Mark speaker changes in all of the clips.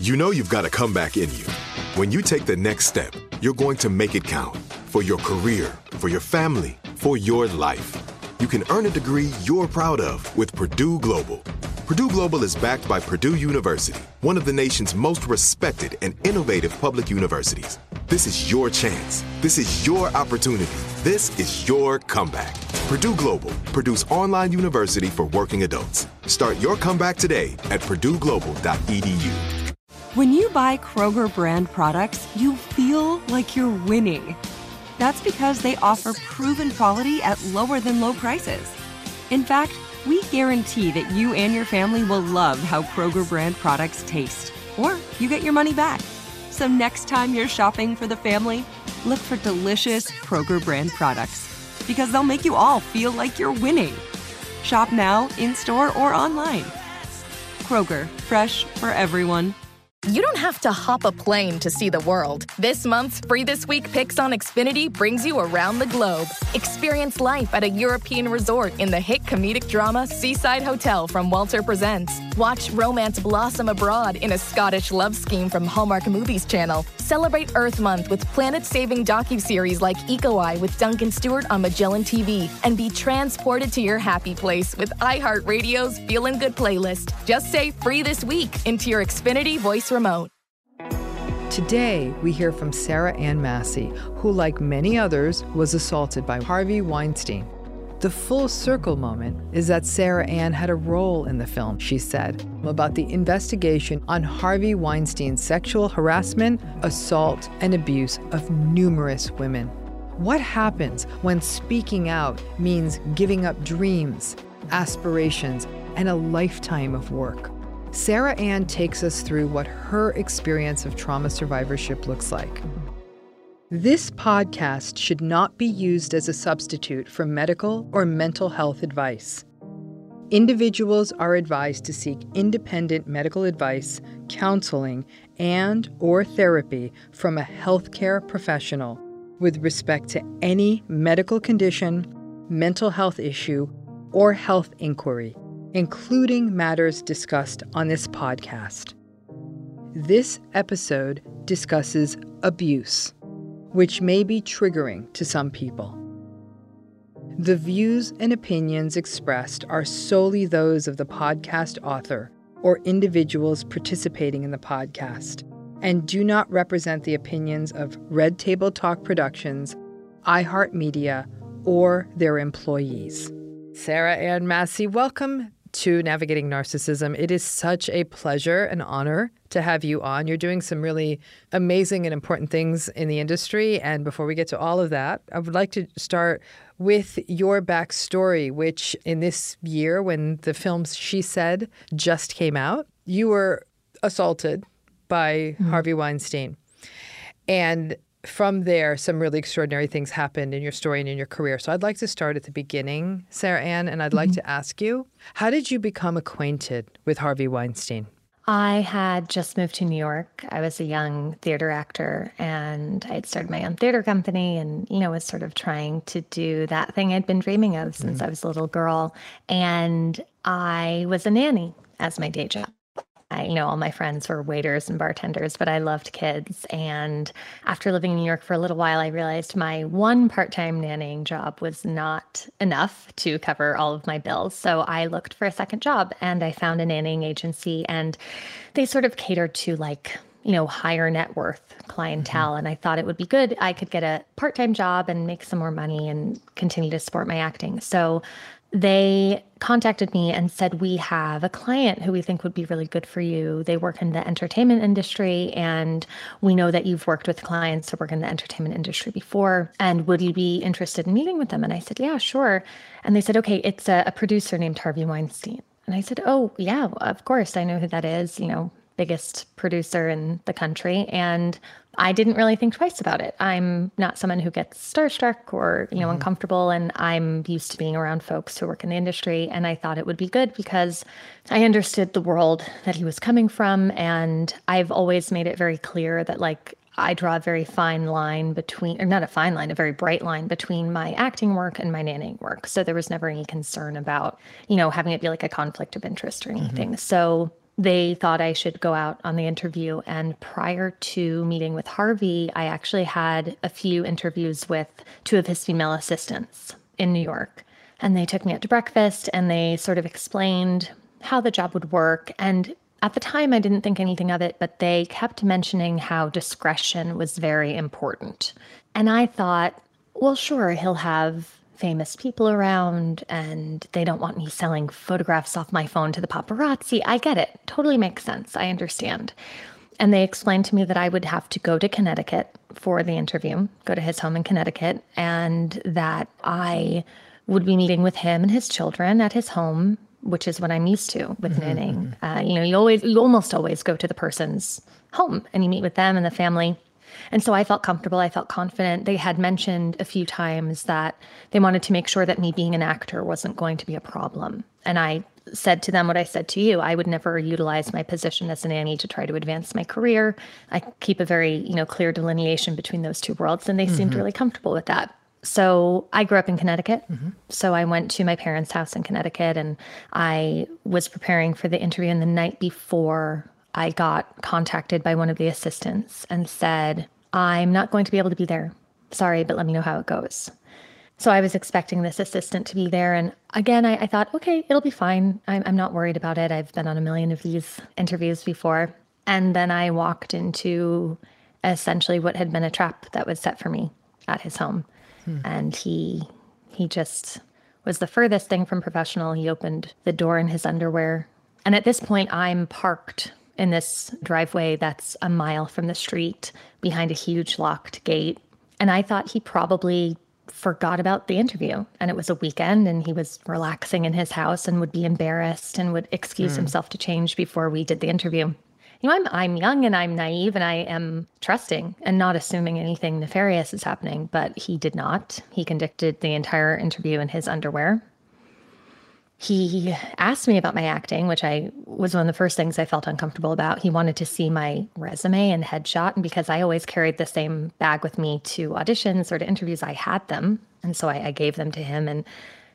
Speaker 1: You know you've got a comeback in you. When you take the next step, you're going to make it count for your career, for your family, for your life. You can earn a degree you're proud of with Purdue Global. Purdue Global is backed by Purdue University, one of the nation's most respected and innovative public universities. This is your chance. This is your opportunity. This is your comeback. Purdue Global, Purdue's online university for working adults. Start your comeback today at purdueglobal.edu.
Speaker 2: When you buy Kroger brand products, you feel like you're winning. That's because they offer proven quality at lower than low prices. In fact, we guarantee that you and your family will love how Kroger brand products taste, or you get your money back. So next time you're shopping for the family, look for delicious Kroger brand products, because they'll make you all feel like you're winning. Shop now, in-store, or online. Kroger, fresh for everyone.
Speaker 3: You don't have to hop a plane to see the world. This month's Free This Week Picks on Xfinity brings you around the globe. Experience life at a European resort in the hit comedic drama Seaside Hotel from Walter Presents. Watch romance blossom abroad in a Scottish love scheme from Hallmark Movies Channel. Celebrate Earth Month with planet-saving docuseries like Eco Eye with Duncan Stewart on Magellan TV. And be transported to your happy place with iHeartRadio's Feelin' Good playlist. Just say Free This Week into your Xfinity voice remote.
Speaker 4: Today, we hear from Sarah Ann Massey, who, like many others, was assaulted by Harvey Weinstein. The full circle moment is that Sarah Ann had a role in the film, she said, about the investigation on Harvey Weinstein's sexual harassment, assault, and abuse of numerous women. What happens when speaking out means giving up dreams, aspirations, and a lifetime of work? Sarah Ann takes us through what her experience of trauma survivorship looks like. This podcast should not be used as a substitute for medical or mental health advice. Individuals are advised to seek independent medical advice, counseling, and/or therapy from a healthcare professional with respect to any medical condition, mental health issue, or health inquiry, including matters discussed on this podcast. This episode discusses abuse, which may be triggering to some people. The views and opinions expressed are solely those of the podcast author or individuals participating in the podcast, and do not represent the opinions of Red Table Talk Productions, iHeartMedia, or their employees. Sarah Ann Massey, welcome to Navigating Narcissism. It is such a pleasure and honor to have you on. You're doing some really amazing and important things in the industry. And before we get to all of that, I would like to start with your backstory, which in this year, when the film She Said just came out, you were assaulted by Harvey Weinstein. And from there, some really extraordinary things happened in your story and in your career. So I'd like to start at the beginning, Sarah Ann, and I'd like to ask you, how did you become acquainted with Harvey Weinstein?
Speaker 5: I had just moved to New York. I was a young theater actor, and I had started my own theater company and, was sort of trying to do that thing I'd been dreaming of since I was a little girl. And I was a nanny as my day job. All my friends were waiters and bartenders, but I loved kids. And after living in New York for a little while, I realized my one part-time nannying job was not enough to cover all of my bills. So I looked for a second job, and I found a nannying agency, and they sort of catered to higher net worth clientele. And I thought it would be good. I could get a part-time job and make some more money and continue to support my acting. So they contacted me and said, we have a client who we think would be really good for you. They work in the entertainment industry, and we know that you've worked with clients who work in the entertainment industry before. And would you be interested in meeting with them? And I said, yeah, sure. And they said, okay, it's a producer named Harvey Weinstein. And I said, oh, yeah, of course. I know who that is, biggest producer in the country. And I didn't really think twice about it. I'm not someone who gets starstruck or, uncomfortable. And I'm used to being around folks who work in the industry. And I thought it would be good because I understood the world that he was coming from. And I've always made it very clear that I draw a very fine line between, or not a fine line, a very bright line between my acting work and my nannying work. So there was never any concern about, having it be like a conflict of interest or anything. So they thought I should go out on the interview. And prior to meeting with Harvey, I actually had a few interviews with two of his female assistants in New York. And they took me out to breakfast and they sort of explained how the job would work. And at the time, I didn't think anything of it, but they kept mentioning how discretion was very important. And I thought, well, sure, he'll have famous people around and they don't want me selling photographs off my phone to the paparazzi. I get it. Totally makes sense. I understand. And they explained to me that I would have to go to Connecticut for the interview, go to his home in Connecticut, and that I would be meeting with him and his children at his home, which is what I'm used to with knitting. You almost always go to the person's home and you meet with them and the family. And so I felt comfortable. I felt confident. They had mentioned a few times that they wanted to make sure that me being an actor wasn't going to be a problem. And I said to them what I said to you. I would never utilize my position as a nanny to try to advance my career. I keep a very, clear delineation between those two worlds. And they seemed really comfortable with that. So I grew up in Connecticut. So I went to my parents' house in Connecticut and I was preparing for the interview. And the night before, I got contacted by one of the assistants and said, I'm not going to be able to be there. Sorry, but let me know how it goes. So I was expecting this assistant to be there. And again, I thought, okay, it'll be fine. I'm not worried about it. I've been on a million of these interviews before. And then I walked into essentially what had been a trap that was set for me at his home. And he just was the furthest thing from professional. He opened the door in his underwear. And at this point, I'm parked in this driveway that's a mile from the street behind a huge locked gate. And I thought he probably forgot about the interview. And it was a weekend and he was relaxing in his house and would be embarrassed and would excuse himself to change before we did the interview. I'm young and I'm naive and I am trusting and not assuming anything nefarious is happening, but he did not. He conducted the entire interview in his underwear. He asked me about my acting, which was one of the first things I felt uncomfortable about. He wanted to see my resume and headshot. And because I always carried the same bag with me to auditions or to interviews, I had them. And so I gave them to him. And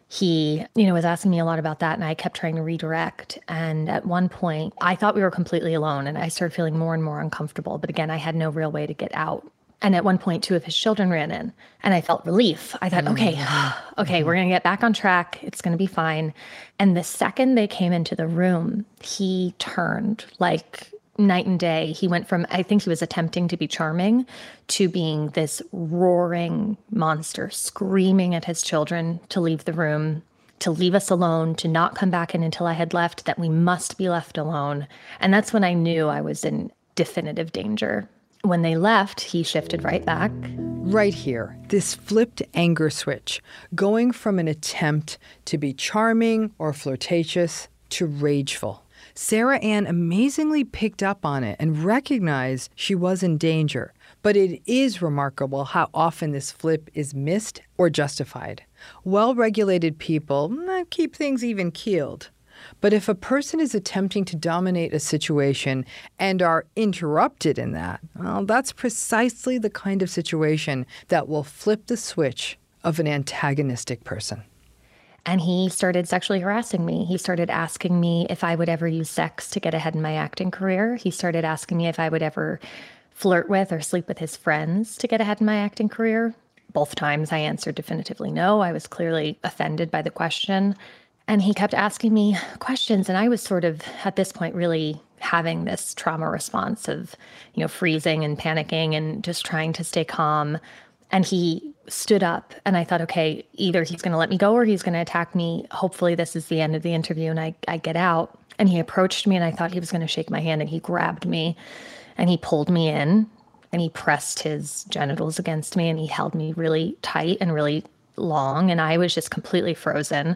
Speaker 5: he, was asking me a lot about that. And I kept trying to redirect. And at one point, I thought we were completely alone. And I started feeling more and more uncomfortable. But again, I had no real way to get out. And at one point, two of his children ran in and I felt relief. I thought, okay, we're going to get back on track. It's going to be fine. And the second they came into the room, he turned like night and day. He went from, I think he was attempting to be charming to being this roaring monster, screaming at his children to leave the room, to leave us alone, to not come back in until I had left, that we must be left alone. And that's when I knew I was in definitive danger. When they left, he shifted right back.
Speaker 4: Right here, this flipped anger switch, going from an attempt to be charming or flirtatious to rageful. Sarah Ann amazingly picked up on it and recognized she was in danger. But it is remarkable how often this flip is missed or justified. Well-regulated people keep things even-keeled. But if a person is attempting to dominate a situation and are interrupted in that, well, that's precisely the kind of situation that will flip the switch of an antagonistic person.
Speaker 5: And he started sexually harassing me. He started asking me if I would ever use sex to get ahead in my acting career. He started asking me if I would ever flirt with or sleep with his friends to get ahead in my acting career. Both times I answered definitively no. I was clearly offended by the question. And he kept asking me questions. And I was sort of, at this point, really having this trauma response of, freezing and panicking and just trying to stay calm. And he stood up and I thought, okay, either he's going to let me go or he's going to attack me. Hopefully this is the end of the interview and I get out. And he approached me and I thought he was going to shake my hand and he grabbed me and he pulled me in and he pressed his genitals against me and he held me really tight and really long. And I was just completely frozen.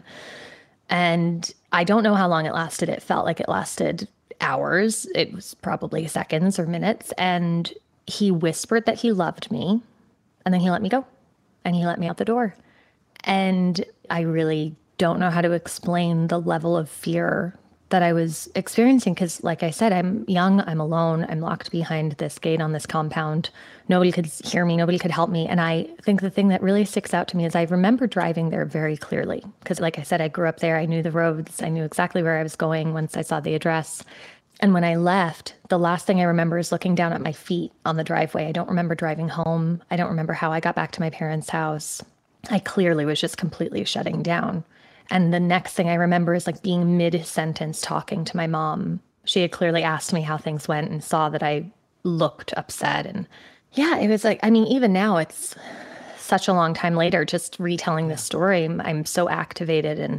Speaker 5: And I don't know how long it lasted. It felt like it lasted hours. It was probably seconds or minutes. And he whispered that he loved me. And then he let me go. And he let me out the door. And I really don't know how to explain the level of fear that I was experiencing. Because like I said, I'm young, I'm alone, I'm locked behind this gate on this compound. Nobody could hear me, nobody could help me. And I think the thing that really sticks out to me is I remember driving there very clearly. Because like I said, I grew up there, I knew the roads, I knew exactly where I was going once I saw the address. And when I left, the last thing I remember is looking down at my feet on the driveway. I don't remember driving home. I don't remember how I got back to my parents' house. I clearly was just completely shutting down. And the next thing I remember is like being mid-sentence talking to my mom. She had clearly asked me how things went and saw that I looked upset. And yeah, it was like, I mean, even now it's such a long time later, just retelling this story, I'm so activated, and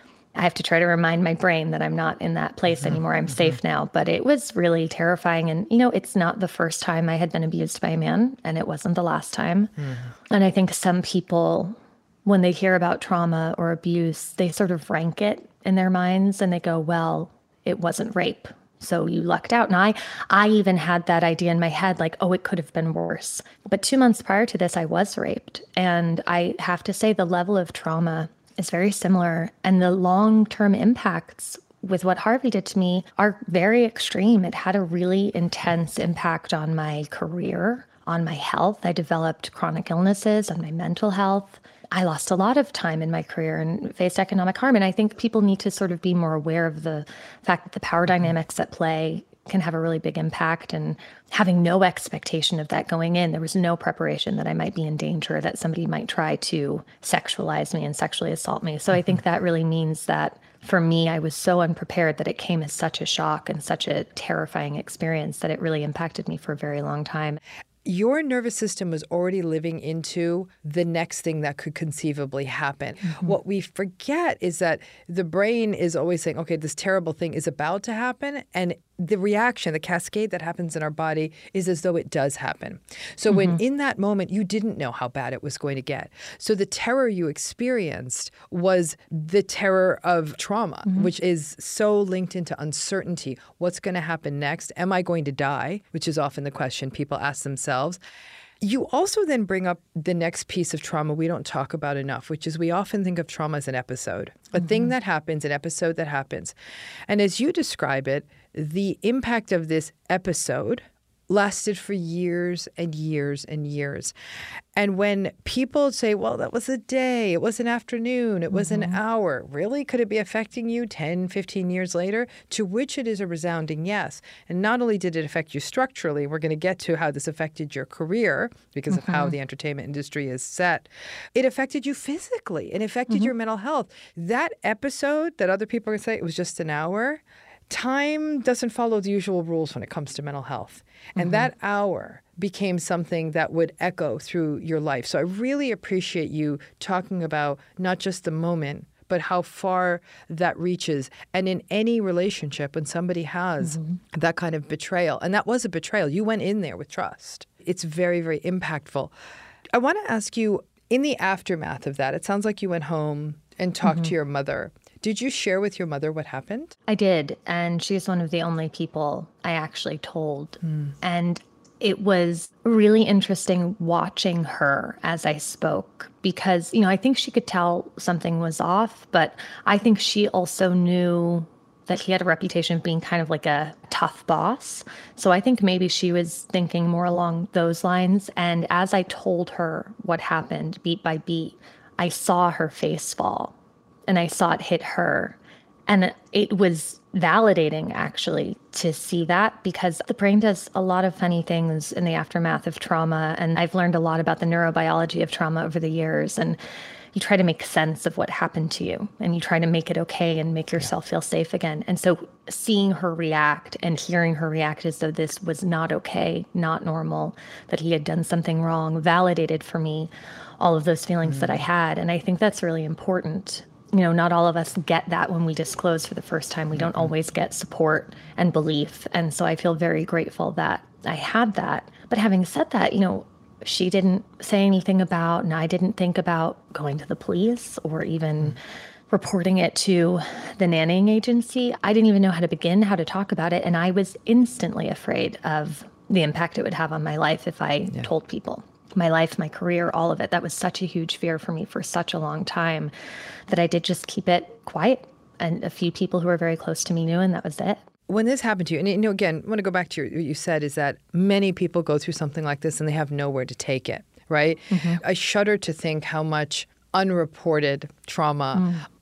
Speaker 5: I have to try to remind my brain that I'm not in that place anymore. I'm safe now. But it was really terrifying. And, it's not the first time I had been abused by a man, and it wasn't the last time. And I think some people, when they hear about trauma or abuse, they sort of rank it in their minds and they go, well, it wasn't rape, so you lucked out. And I even had that idea in my head, like, oh, it could have been worse. But 2 months prior to this, I was raped. And I have to say the level of trauma is very similar. And the long-term impacts with what Harvey did to me are very extreme. It had a really intense impact on my career, on my health. I developed chronic illnesses, on my mental health. I lost a lot of time in my career and faced economic harm. And I think people need to sort of be more aware of the fact that the power dynamics at play can have a really big impact, and having no expectation of that going in. There was no preparation that I might be in danger, that somebody might try to sexualize me and sexually assault me. So I think that really means that for me, I was so unprepared that it came as such a shock and such a terrifying experience that it really impacted me for a very long time.
Speaker 4: Your nervous system was already living into the next thing that could conceivably happen. What we forget is that the brain is always saying, okay, this terrible thing is about to happen. And the reaction, the cascade that happens in our body is as though it does happen. So when in that moment, you didn't know how bad it was going to get. So the terror you experienced was the terror of trauma, which is so linked into uncertainty. What's going to happen next? Am I going to die? Which is often the question people ask themselves. You also then bring up the next piece of trauma we don't talk about enough, which is we often think of trauma as an episode, a thing that happens, an episode that happens. And as you describe it, the impact of this episode lasted for years and years and years. And when people say, well, that was a day, it was an afternoon, it was an hour, really? Could it be affecting you 10, 15 years later? To which it is a resounding yes. And not only did it affect you structurally, we're going to get to how this affected your career because of how the entertainment industry is set. It affected you physically. It affected your mental health. That episode that other people are going to say it was just an hour, time doesn't follow the usual rules when it comes to mental health. And that hour became something that would echo through your life. So I really appreciate you talking about not just the moment, but how far that reaches. And in any relationship, when somebody has that kind of betrayal, and that was a betrayal, you went in there with trust. It's very, very impactful. I want to ask you, in the aftermath of that, it sounds like you went home and talked to your mother. Did you share with your mother what happened?
Speaker 5: I did. And she's one of the only people I actually told. And it was really interesting watching her as I spoke because, I think she could tell something was off, but I think she also knew that he had a reputation of being kind of like a tough boss. So I think maybe she was thinking more along those lines. And as I told her what happened beat by beat, I saw her face fall. And I saw it hit her. And it was validating, actually, to see that because the brain does a lot of funny things in the aftermath of trauma. And I've learned a lot about the neurobiology of trauma over the years. And you try to make sense of what happened to you. And you try to make it okay and make yourself feel safe again. And so seeing her react and hearing her react as though this was not okay, not normal, that he had done something wrong, validated for me all of those feelings that I had. And I think that's really important. Not all of us get that when we disclose for the first time. We don't always get support and belief. And so I feel very grateful that I had that. But having said that, she didn't say anything about, and I didn't think about going to the police or even reporting it to the nannying agency. I didn't even know how to begin, how to talk about it. And I was instantly afraid of the impact it would have on my life if I told people. My life, my career, all of it. That was such a huge fear for me for such a long time that I did just keep it quiet. And a few people who were very close to me knew, and that was it.
Speaker 4: When this happened to you, and again, I want to go back to what you said, is that many people go through something like this and they have nowhere to take it, right? I shudder to think how much unreported trauma,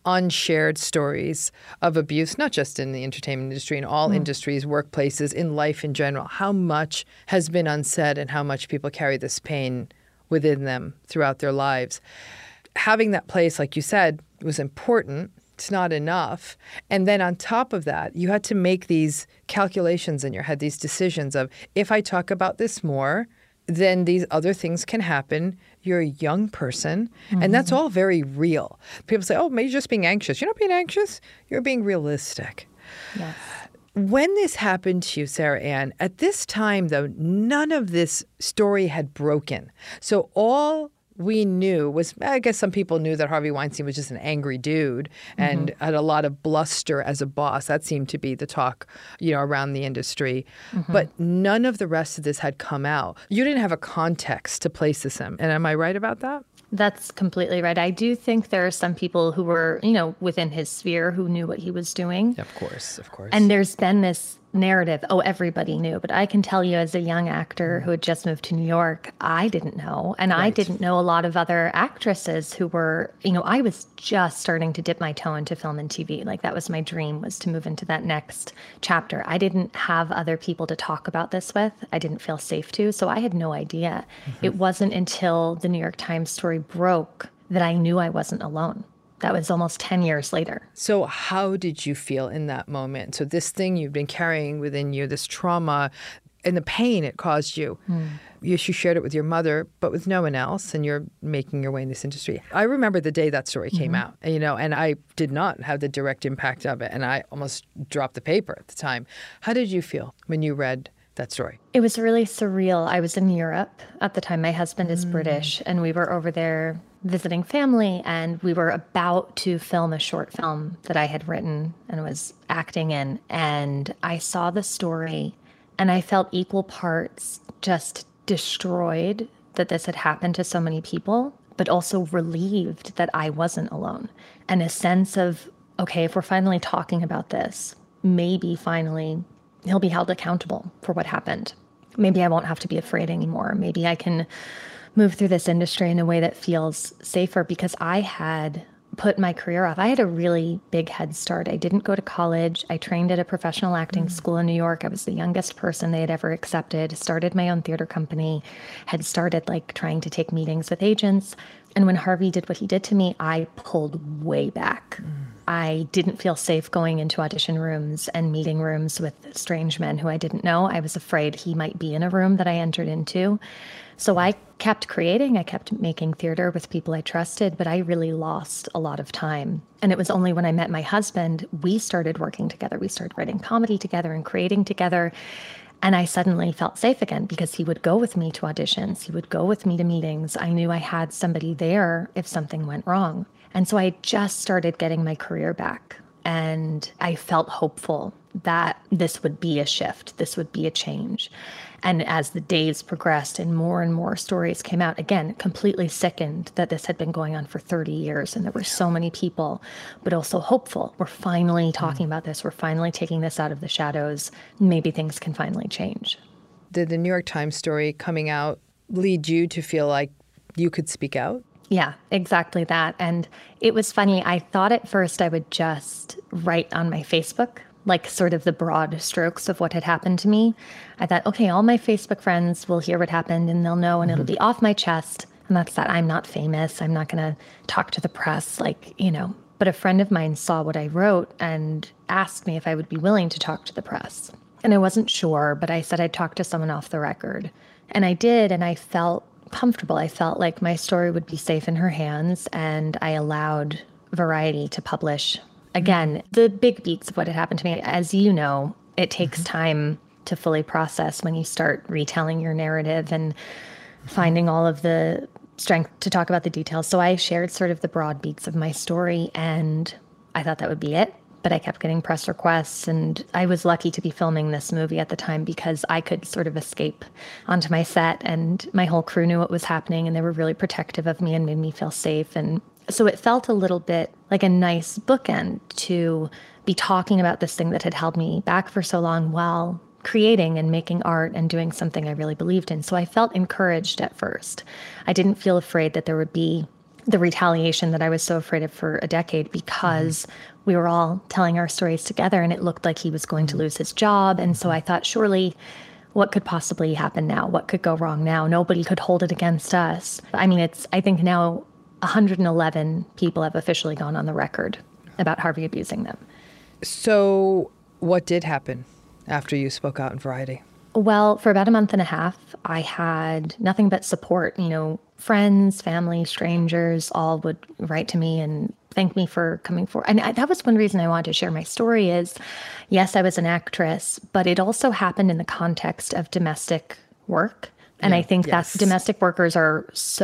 Speaker 4: unshared stories of abuse, not just in the entertainment industry, in all industries, workplaces, in life in general. How much has been unsaid and how much people carry this pain within them throughout their lives. Having that place, like you said, was important. It's not enough. And then on top of that, you had to make these calculations in your head, these decisions of, if I talk about this more, then these other things can happen. You're a young person, and that's all very real. People say, oh, maybe you're just being anxious. You're not being anxious. You're being realistic.
Speaker 5: Yes.
Speaker 4: When this happened to you, Sarah Ann, at this time, though, none of this story had broken. So all we knew was, I guess some people knew that Harvey Weinstein was just an angry dude and had a lot of bluster as a boss. That seemed to be the talk, around the industry. But none of the rest of this had come out. You didn't have a context to place this in. And am I right about that?
Speaker 5: That's completely right. I do think there are some people who were, within his sphere who knew what he was doing.
Speaker 4: Of course.
Speaker 5: And there's been this narrative, everybody knew. But I can tell you, as a young actor who had just moved to New York, I didn't know. And I didn't know a lot of other actresses who were, I was just starting to dip my toe into film and TV. Like, that was my dream, was to move into that next chapter. I didn't have other people to talk about this with. I didn't feel safe to. So I had no idea. It wasn't until the New York Times story broke that I knew I wasn't alone. That was almost 10 years later.
Speaker 4: So how did you feel in that moment? So this thing you've been carrying within you, this trauma and the pain it caused you, you shared it with your mother, but with no one else, and you're making your way in this industry. I remember the day that story came out, and I did not have the direct impact of it, and I almost dropped the paper at the time. How did you feel when you read that story?
Speaker 5: It was really surreal. I was in Europe at the time. My husband is British, and we were over there visiting family, and we were about to film a short film that I had written and was acting in. And I saw the story, and I felt equal parts just destroyed that this had happened to so many people, but also relieved that I wasn't alone. And a sense of, okay, if we're finally talking about this, maybe finally he'll be held accountable for what happened. Maybe I won't have to be afraid anymore. Maybe I can move through this industry in a way that feels safer, because I had put my career off. I had a really big head start. I didn't go to college. I trained at a professional acting school in New York. I was the youngest person they had ever accepted, started my own theater company, had started trying to take meetings with agents. And when Harvey did what he did to me, I pulled way back. I didn't feel safe going into audition rooms and meeting rooms with strange men who I didn't know. I was afraid he might be in a room that I entered into. So I kept creating, I kept making theater with people I trusted, but I really lost a lot of time. And it was only when I met my husband, we started working together. We started writing comedy together and creating together. And I suddenly felt safe again, because he would go with me to auditions. He would go with me to meetings. I knew I had somebody there if something went wrong. And so I just started getting my career back. And I felt hopeful that this would be a shift. This would be a change. And as the days progressed and more stories came out, again, completely sickened that this had been going on for 30 years and there were so many people, but also hopeful. We're finally talking about this. We're finally taking this out of the shadows. Maybe things can finally change.
Speaker 4: Did the New York Times story coming out lead you to feel like you could speak out?
Speaker 5: Yeah, exactly that. And it was funny. I thought at first I would just write on my Facebook, sort of the broad strokes of what had happened to me. I thought, okay, all my Facebook friends will hear what happened and they'll know, and it'll be off my chest. And that's that. I'm not famous. I'm not going to talk to the press, But a friend of mine saw what I wrote and asked me if I would be willing to talk to the press. And I wasn't sure, but I said I'd talk to someone off the record. And I did, and I felt comfortable. I felt like my story would be safe in her hands, and I allowed Variety to publish. Again, the big beats of what had happened to me. As you know, it takes time to fully process when you start retelling your narrative and finding all of the strength to talk about the details. So I shared sort of the broad beats of my story, and I thought that would be it. But I kept getting press requests, and I was lucky to be filming this movie at the time because I could sort of escape onto my set, and my whole crew knew what was happening, and they were really protective of me and made me feel safe. And so it felt a little bit like a nice bookend to be talking about this thing that had held me back for so long while creating and making art and doing something I really believed in. So I felt encouraged at first. I didn't feel afraid that there would be the retaliation that I was so afraid of for a decade because we were all telling our stories together and it looked like he was going to lose his job. And so I thought, surely, what could possibly happen now? What could go wrong now? Nobody could hold it against us. I mean, I think now 111 people have officially gone on the record about Harvey abusing them.
Speaker 4: So what did happen after you spoke out in Variety?
Speaker 5: Well, for about a month and a half, I had nothing but support. Friends, family, strangers all would write to me and thank me for coming forward. And that was one reason I wanted to share my story is, yes, I was an actress, but it also happened in the context of domestic work. And I think that domestic workers are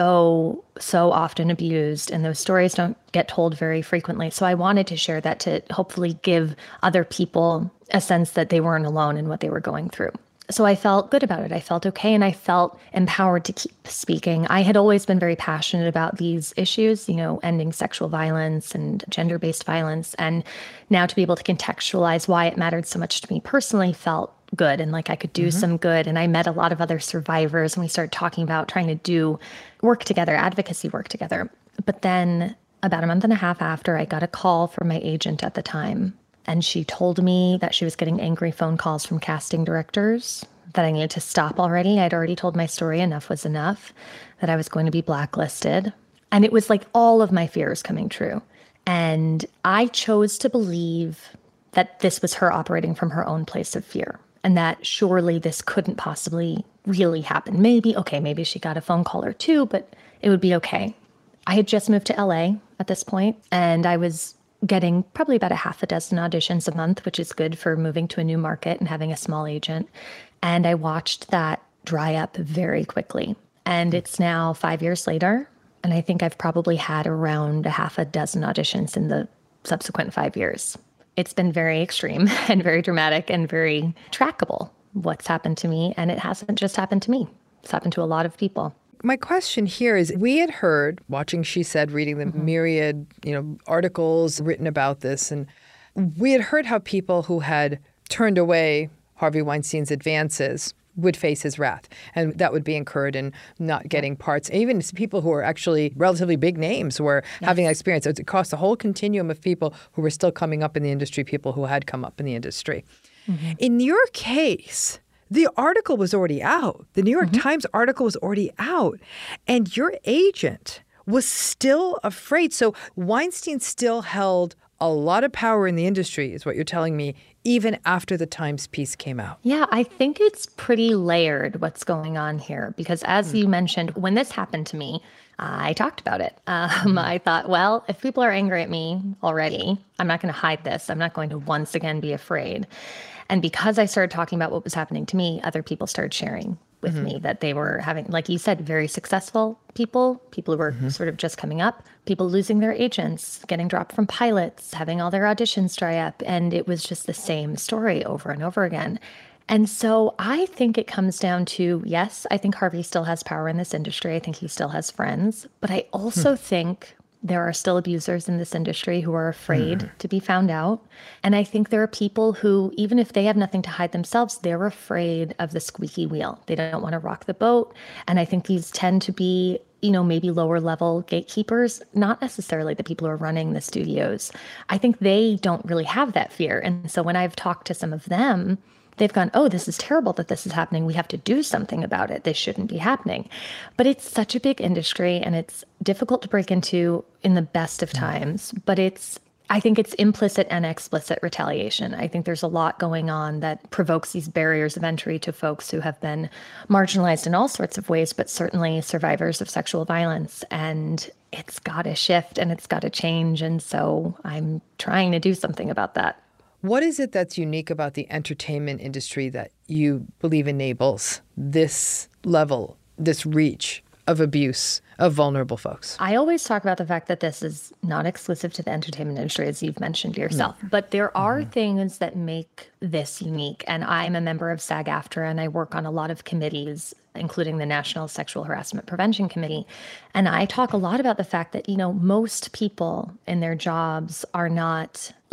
Speaker 5: so often abused, and those stories don't get told very frequently. So I wanted to share that to hopefully give other people a sense that they weren't alone in what they were going through. So I felt good about it. I felt okay, and I felt empowered to keep speaking. I had always been very passionate about these issues, ending sexual violence and gender-based violence. And now to be able to contextualize why it mattered so much to me personally felt good and like I could do some good. And I met a lot of other survivors and we started talking about trying to do work together, advocacy work together. But then about a month and a half after, I got a call from my agent at the time. And she told me that she was getting angry phone calls from casting directors, that I needed to stop already. I'd already told my story, enough was enough, that I was going to be blacklisted. And it was like all of my fears coming true. And I chose to believe that this was her operating from her own place of fear. And that surely this couldn't possibly really happen. Maybe she got a phone call or two, but it would be okay. I had just moved to LA at this point, and I was getting probably about a half a dozen auditions a month, which is good for moving to a new market and having a small agent. And I watched that dry up very quickly. And it's now 5 years later, and I think I've probably had around a half a dozen auditions in the subsequent 5 years. It's been very extreme and very dramatic and very trackable, what's happened to me. And it hasn't just happened to me. It's happened to a lot of people.
Speaker 4: My question here is, we had heard, watching She Said, reading the myriad, articles written about this, and we had heard how people who had turned away Harvey Weinstein's advances would face his wrath, and that would be incurred in not getting parts. Even people who are actually relatively big names were having that experience. It cost a whole continuum of people who were still coming up in the industry, people who had come up in the industry. In your case, the article was already out. The New York Times article was already out, and your agent was still afraid. So Weinstein still held a lot of power in the industry, is what you're telling me, even after the Times piece came out.
Speaker 5: Yeah, I think it's pretty layered what's going on here, because as you mentioned, when this happened to me, I talked about it. I thought, well, if people are angry at me already, I'm not going to hide this. I'm not going to once again be afraid. And because I started talking about what was happening to me, other people started sharing with me that they were having, like you said, very successful people who were sort of just coming up, people losing their agents, getting dropped from pilots, having all their auditions dry up. And it was just the same story over and over again. And so I think it comes down to, yes, I think Harvey still has power in this industry. I think he still has friends. But I also think there are still abusers in this industry who are afraid to be found out. And I think there are people who, even if they have nothing to hide themselves, they're afraid of the squeaky wheel. They don't want to rock the boat. And I think these tend to be, maybe lower level gatekeepers, not necessarily the people who are running the studios. I think they don't really have that fear. And so when I've talked to some of them, they've gone, oh, this is terrible that this is happening. We have to do something about it. This shouldn't be happening. But it's such a big industry, and it's difficult to break into in the best of times. But I think it's implicit and explicit retaliation. I think there's a lot going on that provokes these barriers of entry to folks who have been marginalized in all sorts of ways, but certainly survivors of sexual violence. And it's got to shift and it's got to change. And so I'm trying to do something about that.
Speaker 4: What is it that's unique about the entertainment industry that you believe enables this level, this reach of abuse of vulnerable folks?
Speaker 5: I always talk about the fact that this is not exclusive to the entertainment industry, as you've mentioned yourself. But there are things that make this unique. And I'm a member of SAG-AFTRA, and I work on a lot of committees, including the National Sexual Harassment Prevention Committee. And I talk a lot about the fact that, most people in their jobs are not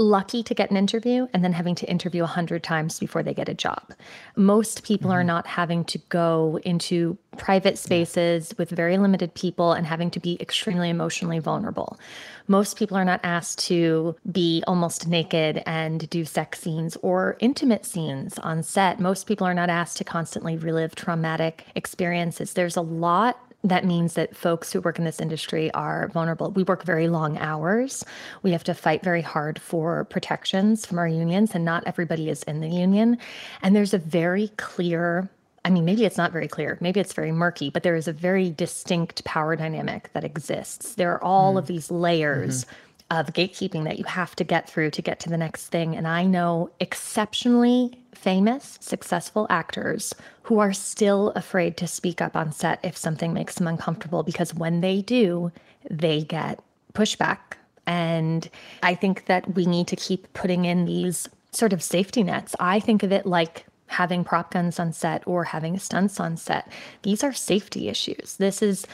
Speaker 5: lucky to get an interview and then having to interview 100 times before they get a job. Most people are not having to go into private spaces with very limited people and having to be extremely emotionally vulnerable. Most people are not asked to be almost naked and do sex scenes or intimate scenes on set. Most people are not asked to constantly relive traumatic experiences. There's a lot that means that folks who work in this industry are vulnerable. We work very long hours. We have to fight very hard for protections from our unions, and not everybody is in the union. And there's a very clear, I mean, maybe it's not very clear, maybe it's very murky, but there is a very distinct power dynamic that exists. There are all of these layers of gatekeeping that you have to get through to get to the next thing. And I know exceptionally famous, successful actors who are still afraid to speak up on set if something makes them uncomfortable, because when they do, they get pushback. And I think that we need to keep putting in these sort of safety nets. I think of it like having prop guns on set or having stunts on set. These are safety issues. This is,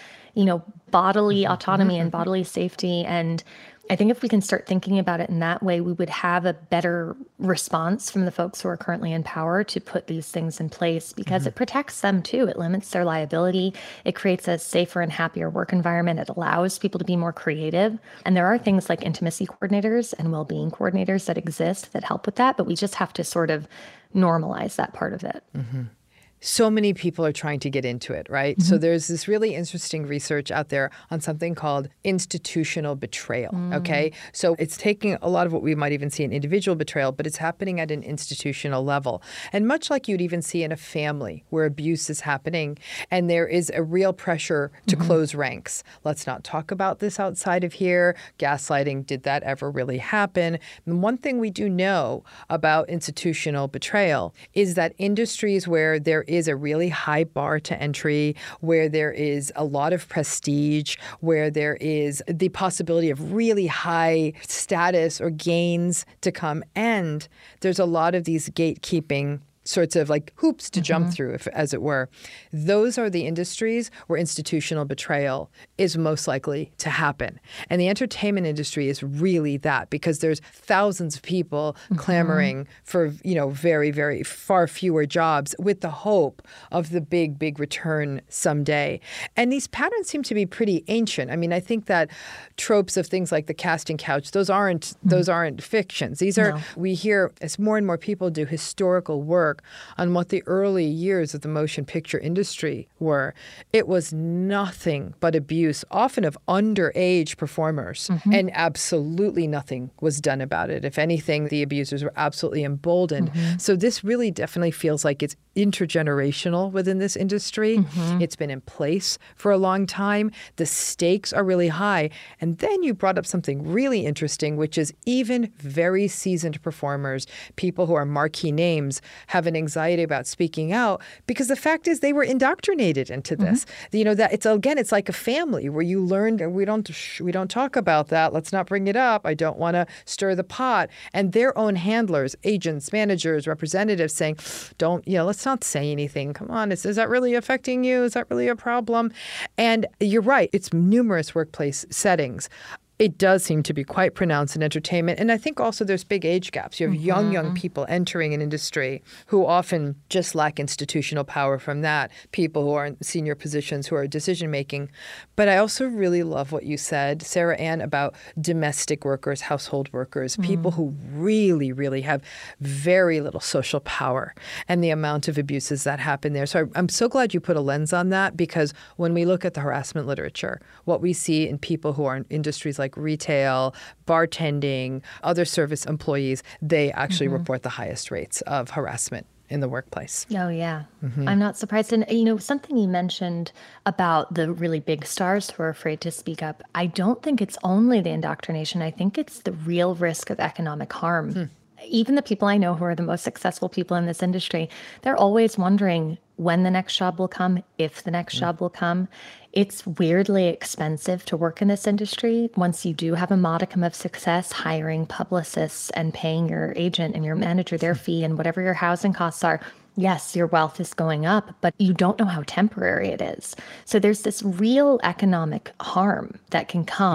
Speaker 5: bodily autonomy and bodily safety. And I think if we can start thinking about it in that way, we would have a better response from the folks who are currently in power to put these things in place, because it protects them too. It limits their liability. It creates a safer and happier work environment. It allows people to be more creative. And there are things like intimacy coordinators and well-being coordinators that exist that help with that, but we just have to sort of normalize that part of it.
Speaker 4: So many people are trying to get into it, right? So there's this really interesting research out there on something called institutional betrayal, okay? So it's taking a lot of what we might even see in individual betrayal, but it's happening at an institutional level. And much like you'd even see in a family where abuse is happening and there is a real pressure to close ranks. Let's not talk about this outside of here. Gaslighting, did that ever really happen? And one thing we do know about institutional betrayal is that industries where there is a really high bar to entry, where there is a lot of prestige, where there is the possibility of really high status or gains to come, and there's a lot of these gatekeeping sorts of like hoops to jump through, as it were. Those are the industries where institutional betrayal is most likely to happen. And the entertainment industry is really that, because there's thousands of people clamoring for, very, very far fewer jobs with the hope of the big, big return someday. And these patterns seem to be pretty ancient. I mean, I think that tropes of things like the casting couch, those aren't fictions. These are, we hear as more and more people do historical work on what the early years of the motion picture industry were. It was nothing but abuse, often of underage performers, and absolutely nothing was done about it. If anything, the abusers were absolutely emboldened. So this really definitely feels like it's intergenerational within this industry. It's been in place for a long time. The stakes are really high. And then you brought up something really interesting, which is even very seasoned performers, people who are marquee names, have an anxiety about speaking out, because the fact is they were indoctrinated into this. That it's like a family where you learned, we don't talk about that. Let's not bring it up. I don't want to stir the pot. And their own handlers, agents, managers, representatives saying, let's not say anything. Come on, is that really affecting you? Is that really a problem? And you're right. It's numerous workplace settings. It does seem to be quite pronounced in entertainment. And I think also there's big age gaps. You have young people entering an industry who often just lack institutional power from that, people who are in senior positions who are decision-making. But I also really love what you said, Sarah Ann, about domestic workers, household workers, people who really, really have very little social power, and the amount of abuses that happen there. So I'm so glad you put a lens on that, because when we look at the harassment literature, what we see in people who are in industries like retail, bartending, other service employees, they actually report the highest rates of harassment in the workplace.
Speaker 5: Oh, yeah. I'm not surprised. And, something you mentioned about the really big stars who are afraid to speak up, I don't think it's only the indoctrination. I think it's the real risk of economic harm. Even the people I know who are the most successful people in this industry, they're always wondering when the next job will come, if the next job will come. It's weirdly expensive to work in this industry. Once you do have a modicum of success, hiring publicists and paying your agent and your manager their fee and whatever your housing costs are, yes, your wealth is going up, but you don't know how temporary it is. So there's this real economic harm that can come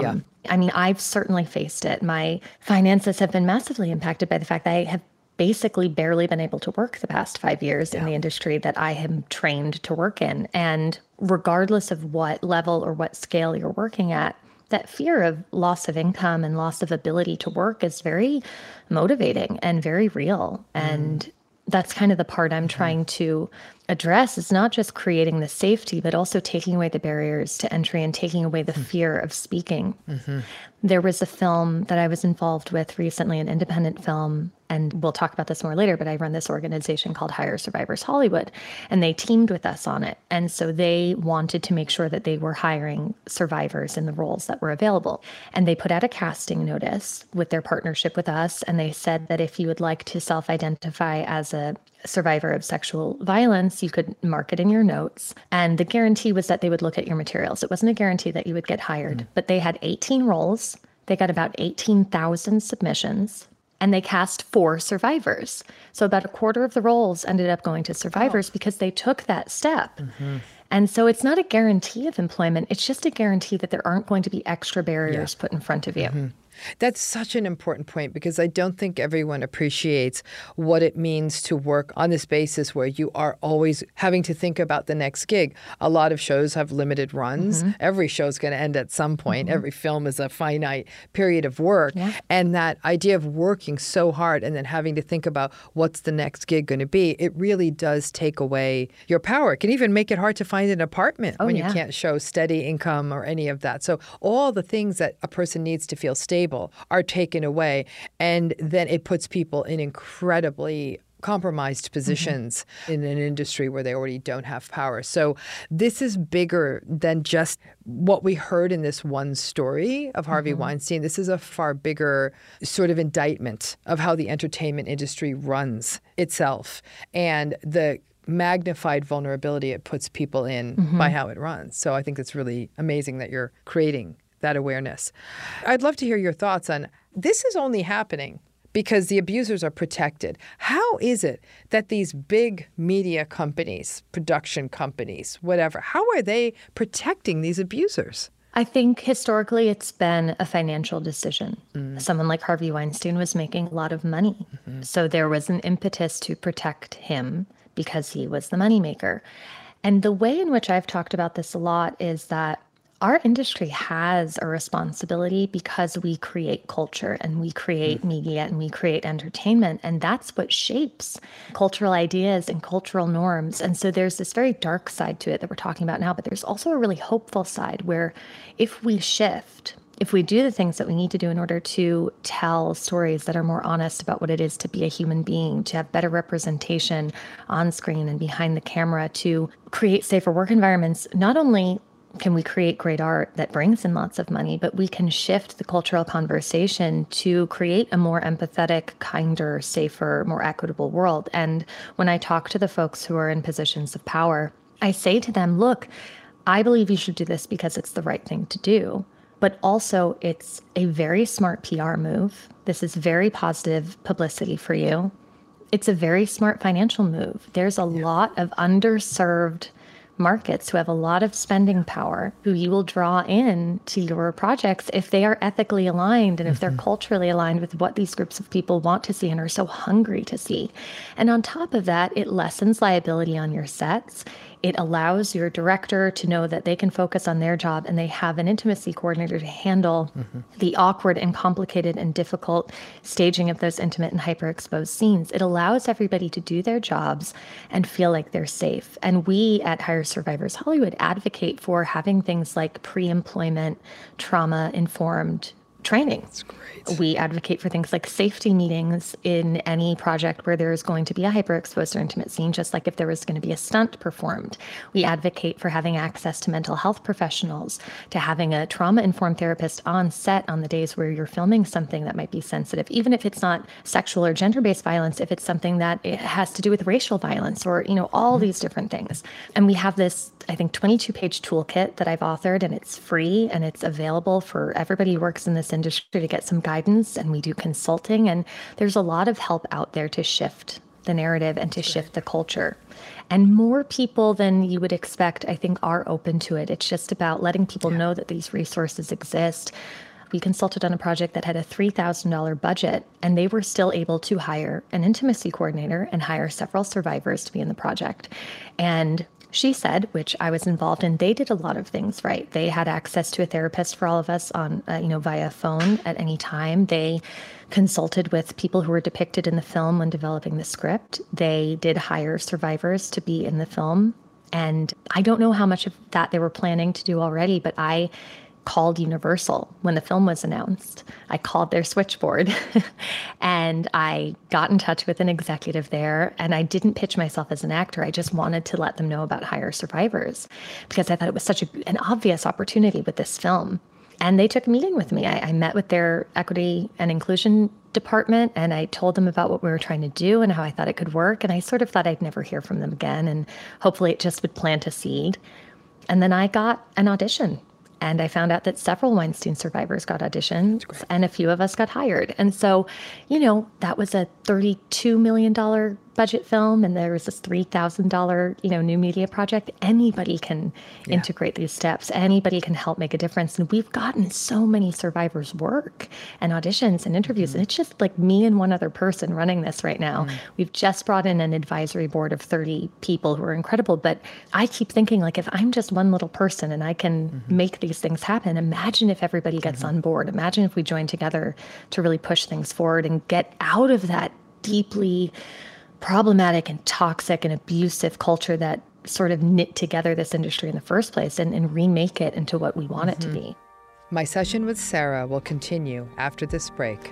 Speaker 5: I mean, I've certainly faced it. My finances have been massively impacted by the fact that I have basically barely been able to work the past 5 years in the industry that I am trained to work in. And regardless of what level or what scale you're working at, that fear of loss of income and loss of ability to work is very motivating and very real. And that's kind of the part I'm trying to address. Is not just creating the safety, but also taking away the barriers to entry and taking away the fear of speaking. There was a film that I was involved with recently, an independent film, and we'll talk about this more later, but I run this organization called Hire Survivors Hollywood, and they teamed with us on it. And so they wanted to make sure that they were hiring survivors in the roles that were available. And they put out a casting notice with their partnership with us, and they said that if you would like to self-identify as a survivor of sexual violence, you could mark it in your notes. And the guarantee was that they would look at your materials. It wasn't a guarantee that you would get hired, but they had 18 roles. They got about 18,000 submissions, and they cast 4 survivors. So about a quarter of the roles ended up going to survivors because they took that step. And so it's not a guarantee of employment. It's just a guarantee that there aren't going to be extra barriers put in front of you.
Speaker 4: That's such an important point, because I don't think everyone appreciates what it means to work on this basis where you are always having to think about the next gig. A lot of shows have limited runs. Every show is going to end at some point. Every film is a finite period of work. And that idea of working so hard and then having to think about what's the next gig going to be, it really does take away your power. It can even make it hard to find an apartment when you can't show steady income or any of that. So all the things that a person needs to feel stable are taken away, and then it puts people in incredibly compromised positions in an industry where they already don't have power. So this is bigger than just what we heard in this one story of Harvey Weinstein. This is a far bigger sort of indictment of how the entertainment industry runs itself and the magnified vulnerability it puts people in by how it runs. So I think it's really amazing that you're creating that awareness. I'd love to hear your thoughts on this. Is only happening because the abusers are protected. How is it that these big media companies, production companies, whatever, how are they protecting these abusers?
Speaker 5: I think historically it's been a financial decision. Someone like Harvey Weinstein was making a lot of money. So there was an impetus to protect him because he was the moneymaker. And the way in which I've talked about this a lot is that our industry has a responsibility because we create culture and we create media and we create entertainment. And that's what shapes cultural ideas and cultural norms. And so there's this very dark side to it that we're talking about now, but there's also a really hopeful side where if we shift, if we do the things that we need to do in order to tell stories that are more honest about what it is to be a human being, to have better representation on screen and behind the camera, to create safer work environments, not only can we create great art that brings in lots of money, but we can shift the cultural conversation to create a more empathetic, kinder, safer, more equitable world. And when I talk to the folks who are in positions of power, I say to them, look, I believe you should do this because it's the right thing to do. But also it's a very smart PR move. This is very positive publicity for you. It's a very smart financial move. There's a lot of underserved markets who have a lot of spending power, who you will draw in to your projects if they are ethically aligned and if they're culturally aligned with what these groups of people want to see and are so hungry to see. And on top of that, it lessens liability on your sets. It allows your director to know that they can focus on their job and they have an intimacy coordinator to handle the awkward and complicated and difficult staging of those intimate and hyper-exposed scenes. It allows everybody to do their jobs and feel like they're safe. And we at Hire Survivors Hollywood advocate for having things like pre-employment, trauma-informed training. That's great. We advocate for things like safety meetings in any project where there is going to be a hyperexposed or intimate scene, just like if there was going to be a stunt performed. We advocate for having access to mental health professionals, to having a trauma-informed therapist on set on the days where you're filming something that might be sensitive, even if it's not sexual or gender-based violence, if it's something that it has to do with racial violence or, all these different things. And we have this, I think, 22-page toolkit that I've authored, and it's free and it's available for everybody who works in this industry to get some guidance. And we do consulting, and there's a lot of help out there to shift the narrative and to shift the culture. And more people than you would expect, I think, are open to it. It's just about letting people know that these resources exist. we consulted on a project that had a $3,000 budget, and they were still able to hire an intimacy coordinator and hire several survivors to be in the project. And she said, which I was involved in, they did a lot of things right. They had access to a therapist for all of us on, via phone at any time. They consulted with people who were depicted in the film when developing the script. They did hire survivors to be in the film. And I don't know how much of that they were planning to do already, but I called Universal when the film was announced. I called their switchboard and I got in touch with an executive there, and I didn't pitch myself as an actor. I just wanted to let them know about Hire Survivors because I thought it was such an obvious opportunity with this film. And they took a meeting with me. I met with their equity and inclusion department, and I told them about what we were trying to do and how I thought it could work. And I sort of thought I'd never hear from them again, and hopefully it just would plant a seed. And then I got an audition. And I found out that several Weinstein survivors got auditions and a few of us got hired. And so, that was a $32 million budget film, and there was this $3,000, new media project. Anybody can integrate these steps. Anybody can help make a difference. And we've gotten so many survivors work and auditions and interviews. And it's just like me and one other person running this right now. We've just brought in an advisory board of 30 people who are incredible. But I keep thinking, like, if I'm just one little person and I can make these things happen, imagine if everybody gets on board. Imagine if we join together to really push things forward and get out of that deeply problematic and toxic and abusive culture that sort of knit together this industry in the first place and remake it into what we want it to be.
Speaker 4: My session with Sarah will continue after this break.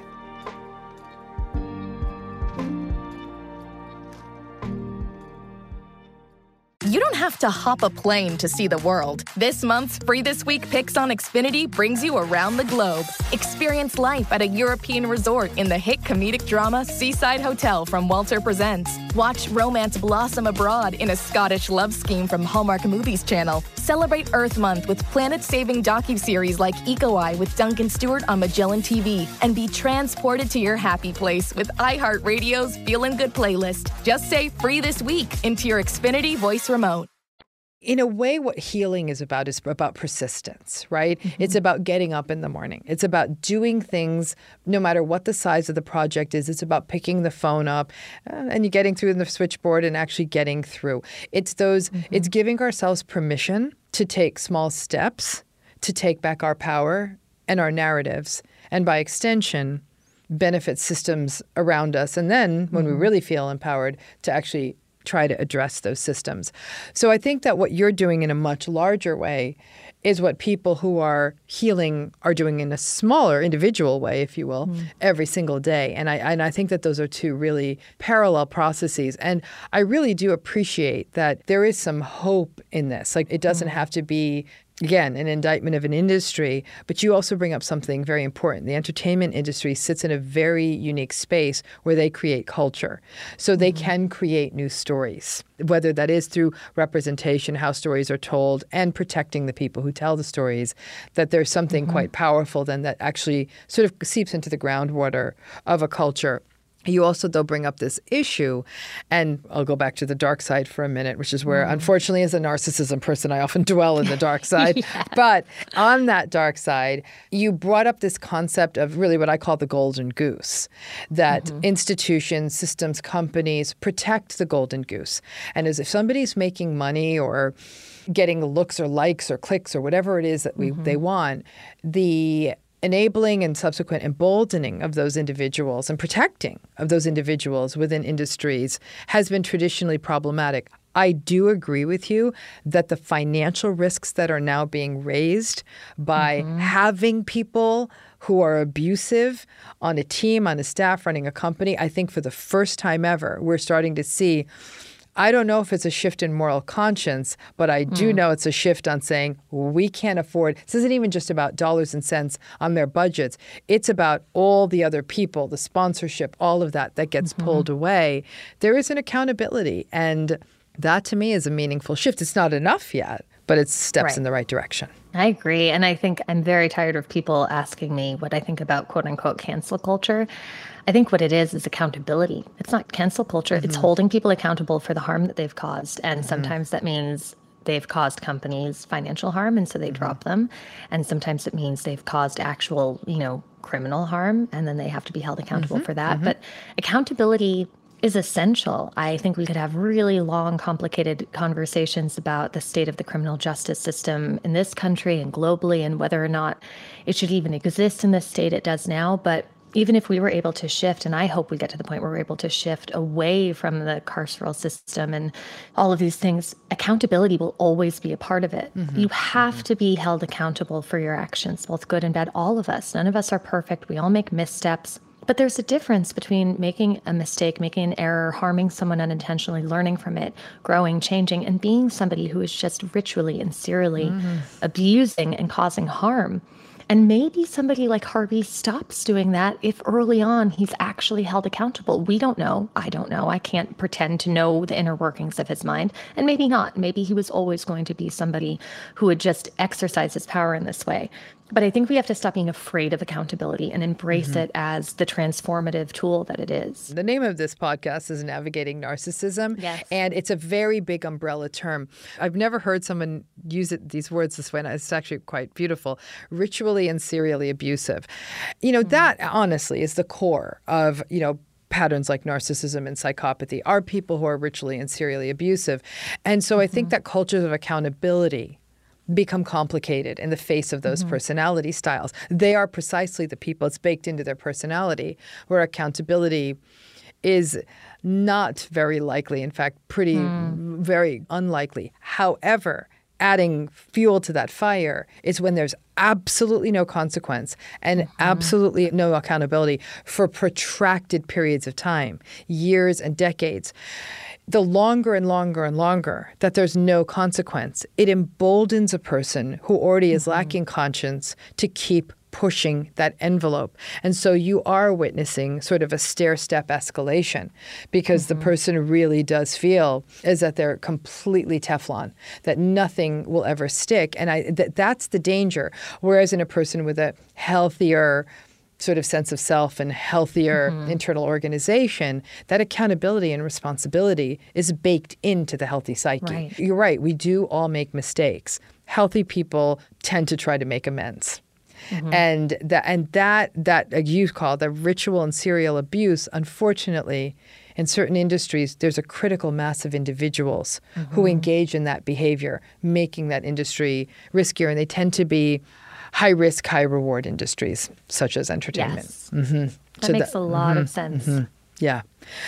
Speaker 3: You don't have to hop a plane to see the world. This month's Free This Week Picks on Xfinity brings you around the globe. Experience life at a European resort in the hit comedic drama Seaside Hotel from Walter Presents. Watch romance blossom abroad in a Scottish love scheme from Hallmark Movies Channel. Celebrate Earth Month with planet-saving docuseries like Eco Eye with Duncan Stewart on Magellan TV. And be transported to your happy place with iHeartRadio's Feelin' Good playlist. Just say Free This Week into your Xfinity voice remote.
Speaker 4: In a way, what healing is about persistence, right? It's about getting up in the morning. It's about doing things no matter what the size of the project is. It's about picking the phone up and you're getting through the switchboard and actually getting through. It's it's giving ourselves permission to take small steps, to take back our power and our narratives, and by extension, benefit systems around us. And then when we really feel empowered, to actually try to address those systems. So I think that what you're doing in a much larger way is what people who are healing are doing in a smaller individual way, if you will, every single day. And I think that those are two really parallel processes. And I really do appreciate that there is some hope in this. Like, it doesn't have to be, again, an indictment of an industry, but you also bring up something very important. The entertainment industry sits in a very unique space where they create culture. So they can create new stories, whether that is through representation, how stories are told, and protecting the people who tell the stories, that there's something quite powerful then that actually sort of seeps into the groundwater of a culture. You also, though, bring up this issue, and I'll go back to the dark side for a minute, which is where, unfortunately, as a narcissism person, I often dwell in the dark side. But on that dark side, you brought up this concept of really what I call the golden goose, that institutions, systems, companies protect the golden goose. And as if somebody's making money or getting looks or likes or clicks or whatever it is that they want, the enabling and subsequent emboldening of those individuals and protecting of those individuals within industries has been traditionally problematic. I do agree with you that the financial risks that are now being raised by having people who are abusive on a team, on a staff, running a company, I think for the first time ever, we're starting to see, I don't know if it's a shift in moral conscience, but I do know it's a shift on saying we can't afford. This isn't even just about dollars and cents on their budgets. It's about all the other people, the sponsorship, all of that gets pulled away. There is an accountability. And that to me is a meaningful shift. It's not enough yet, but it's steps in the right direction.
Speaker 5: I agree. And I think I'm very tired of people asking me what I think about quote unquote cancel culture. I think what it is accountability. It's not cancel culture. It's holding people accountable for the harm that they've caused. And sometimes that means they've caused companies financial harm, and so they drop them. And sometimes it means they've caused actual, criminal harm, and then they have to be held accountable for that. But accountability is essential. I think we could have really long, complicated conversations about the state of the criminal justice system in this country and globally, and whether or not it should even exist in the state it does now. But even if we were able to shift, and I hope we get to the point where we're able to shift away from the carceral system and all of these things, accountability will always be a part of it. You have to be held accountable for your actions, both good and bad, all of us. None of us are perfect. We all make missteps. But there's a difference between making a mistake, making an error, harming someone unintentionally, learning from it, growing, changing, and being somebody who is just ritually and serially abusing and causing harm. And maybe somebody like Harvey stops doing that if early on he's actually held accountable. We don't know. I don't know. I can't pretend to know the inner workings of his mind. And maybe not. Maybe he was always going to be somebody who would just exercise his power in this way. But I think we have to stop being afraid of accountability and embrace it as the transformative tool that it is.
Speaker 4: The name of this podcast is Navigating Narcissism.
Speaker 5: Yes.
Speaker 4: And it's a very big umbrella term. I've never heard someone use these words this way, and it's actually quite beautiful. Ritually and serially abusive. That honestly is the core of, patterns like narcissism and psychopathy are people who are ritually and serially abusive. And so I think that cultures of accountability become complicated in the face of those personality styles. They are precisely the people, it's baked into their personality, where accountability is not very likely, in fact, very unlikely. However, adding fuel to that fire is when there's absolutely no consequence and absolutely no accountability for protracted periods of time, years and decades. The longer and longer and longer that there's no consequence, it emboldens a person who already is lacking conscience to keep pushing that envelope. And so you are witnessing sort of a stair-step escalation because the person really does feel is that they're completely Teflon, that nothing will ever stick. And that's the danger. Whereas in a person with a healthier sort of sense of self and healthier internal organization, that accountability and responsibility is baked into the healthy psyche.
Speaker 5: Right.
Speaker 4: You're right. We do all make mistakes. Healthy people tend to try to make amends. And that you call the ritual and serial abuse, unfortunately, in certain industries, there's a critical mass of individuals who engage in that behavior, making that industry riskier. And they tend to be high-risk, high-reward industries, such as entertainment.
Speaker 5: Yes. That makes a lot of sense.
Speaker 4: Yeah.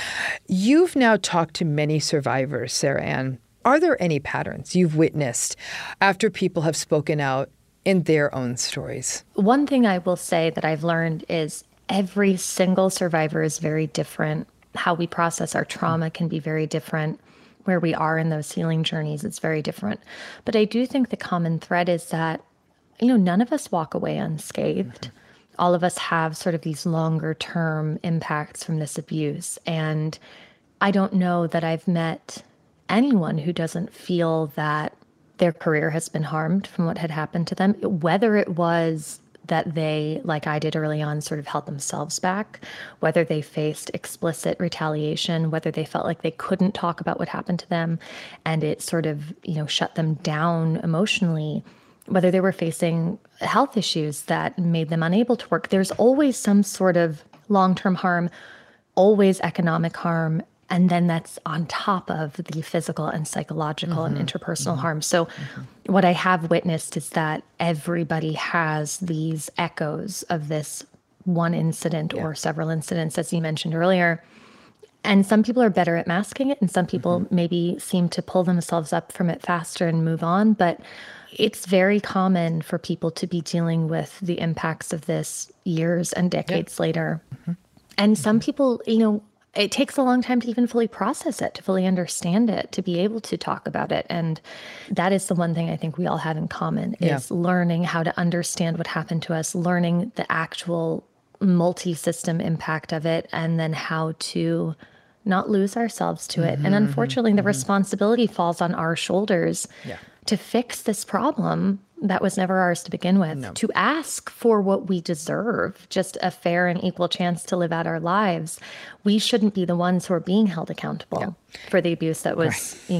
Speaker 4: You've now talked to many survivors, Sarah Ann. Are there any patterns you've witnessed after people have spoken out in their own stories?
Speaker 5: One thing I will say that I've learned is every single survivor is very different. How we process our trauma can be very different. Where we are in those healing journeys, it's very different. But I do think the common thread is that none of us walk away unscathed. All of us have sort of these longer term impacts from this abuse. And I don't know that I've met anyone who doesn't feel that their career has been harmed from what had happened to them, whether it was that they, like I did early on, sort of held themselves back, whether they faced explicit retaliation, whether they felt like they couldn't talk about what happened to them and it sort of, shut them down emotionally, whether they were facing health issues that made them unable to work. There's always some sort of long-term harm, always economic harm, and then that's on top of the physical and psychological and interpersonal harm. So what I have witnessed is that everybody has these echoes of this one incident or several incidents, as you mentioned earlier. And some people are better at masking it, and some people maybe seem to pull themselves up from it faster and move on. But it's very common for people to be dealing with the impacts of this years and decades later. And some people, it takes a long time to even fully process it, to fully understand it, to be able to talk about it. And that is the one thing I think we all have in common is learning how to understand what happened to us, learning the actual multi-system impact of it, and then how to not lose ourselves to it. And unfortunately, the responsibility falls on our shoulders to fix this problem that was never ours to begin with, to ask for what we deserve, just a fair and equal chance to live out our lives. We shouldn't be the ones who are being held accountable for the abuse that was,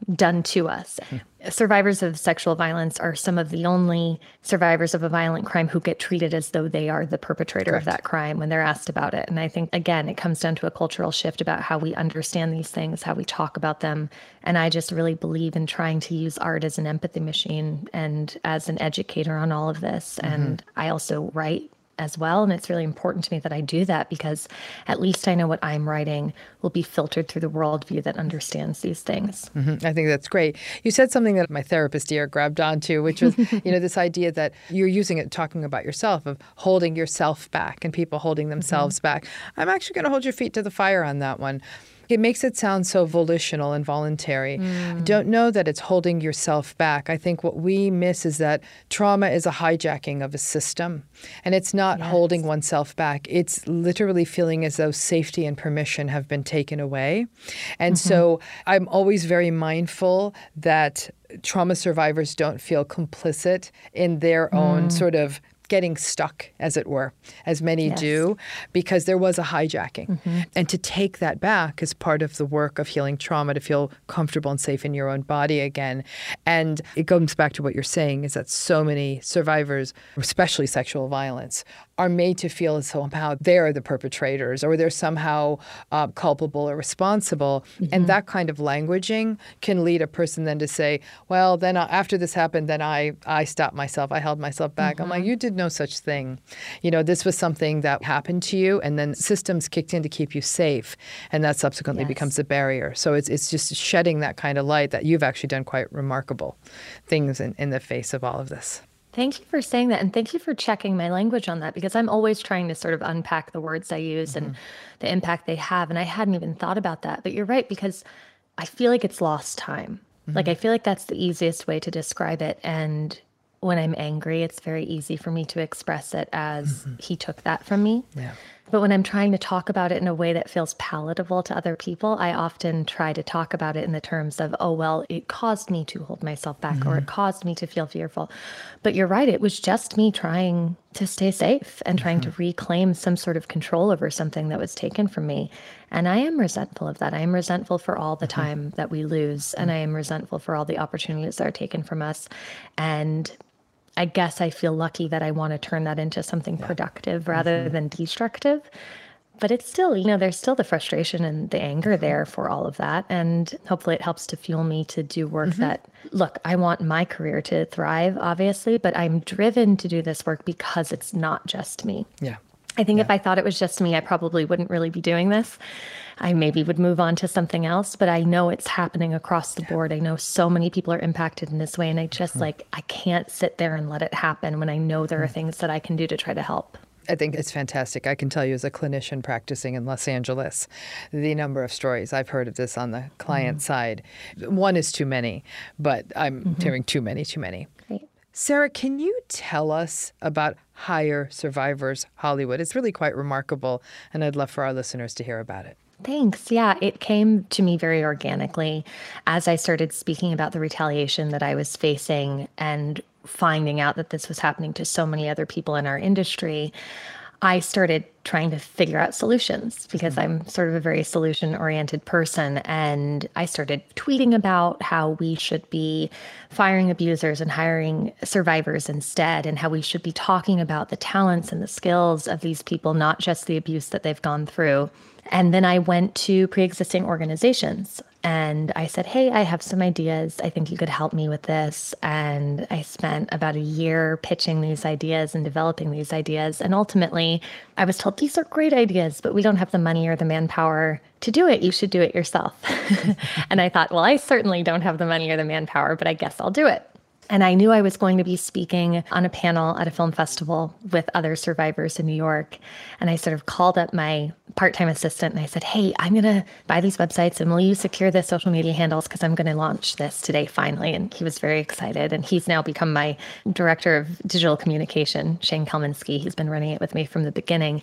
Speaker 5: done to us. Survivors of sexual violence are some of the only survivors of a violent crime who get treated as though they are the perpetrator of that crime when they're asked about it. And I think, again, it comes down to a cultural shift about how we understand these things, how we talk about them. And I just really believe in trying to use art as an empathy machine and as an educator on all of this. And I also write as well. And it's really important to me that I do that because at least I know what I'm writing will be filtered through the worldview that understands these things.
Speaker 4: I think that's great. You said something that my therapist here grabbed onto, which was, this idea that you're using it talking about yourself, of holding yourself back and people holding themselves back. I'm actually going to hold your feet to the fire on that one. It makes it sound so volitional and voluntary. I don't know that it's holding yourself back. I think what we miss is that trauma is a hijacking of a system, and it's not holding oneself back. It's literally feeling as though safety and permission have been taken away. And so I'm always very mindful that trauma survivors don't feel complicit in their own sort of getting stuck, as it were, as many do, because there was a hijacking. And to take that back is part of the work of healing trauma, to feel comfortable and safe in your own body again. And it comes back to what you're saying, is that so many survivors, especially sexual violence, are made to feel as somehow they're the perpetrators or they're somehow culpable or responsible. And that kind of languaging can lead a person then to say, well, then after this happened, then I stopped myself. I held myself back. I'm like, you did no such thing. This was something that happened to you, and then systems kicked in to keep you safe. And that subsequently becomes a barrier. So it's just shedding that kind of light that you've actually done quite remarkable things in the face of all of this.
Speaker 5: Thank you for saying that. And thank you for checking my language on that, because I'm always trying to sort of unpack the words I use and the impact they have. And I hadn't even thought about that. But you're right, because I feel like it's lost time. Like, I feel like that's the easiest way to describe it. And when I'm angry, it's very easy for me to express it as he took that from me. But when I'm trying to talk about it in a way that feels palatable to other people, I often try to talk about it in the terms of, oh, well, it caused me to hold myself back or it caused me to feel fearful. But you're right. It was just me trying to stay safe and trying to reclaim some sort of control over something that was taken from me. And I am resentful of that. I am resentful for all the time that we lose. And I am resentful for all the opportunities that are taken from us. And I guess I feel lucky that I want to turn that into something productive rather than destructive. But it's still, there's still the frustration and the anger there for all of that. And hopefully it helps to fuel me to do work that, look, I want my career to thrive, obviously, but I'm driven to do this work because it's not just me. I think if I thought it was just me, I probably wouldn't really be doing this. I maybe would move on to something else, but I know it's happening across the board. I know so many people are impacted in this way, and I just I can't sit there and let it happen when I know there are things that I can do to try to help.
Speaker 4: I think it's fantastic. I can tell you, as a clinician practicing in Los Angeles, the number of stories I've heard of this on the client side. One is too many, but I'm hearing too many.
Speaker 5: Great.
Speaker 4: Sarah, can you tell us about Hire Survivors Hollywood? It's really quite remarkable, and I'd love for our listeners to hear about it.
Speaker 5: Thanks. Yeah, it came to me very organically as I started speaking about the retaliation that I was facing and finding out that this was happening to so many other people in our industry. I started trying to figure out solutions because I'm sort of a very solution-oriented person. And I started tweeting about how we should be firing abusers and hiring survivors instead, and how we should be talking about the talents and the skills of these people, not just the abuse that they've gone through. And then I went to pre-existing organizations and I said, hey, I have some ideas. I think you could help me with this. And I spent about a year pitching these ideas and developing these ideas. And ultimately, I was told, these are great ideas, but we don't have the money or the manpower to do it. You should do it yourself. And I thought, well, I certainly don't have the money or the manpower, but I guess I'll do it. And I knew I was going to be speaking on a panel at a film festival with other survivors in New York. And I sort of called up my part-time assistant and I said, hey, I'm going to buy these websites and will you secure the social media handles because I'm going to launch this today finally. And he was very excited. And he's now become my director of digital communication, Shane Kelminski. He's been running it with me from the beginning.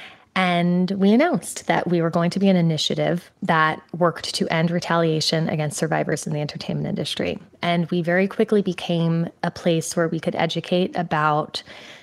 Speaker 5: And we announced that we were going to be an initiative that worked to end retaliation against survivors in the entertainment industry. And we very quickly became a place where we could educate about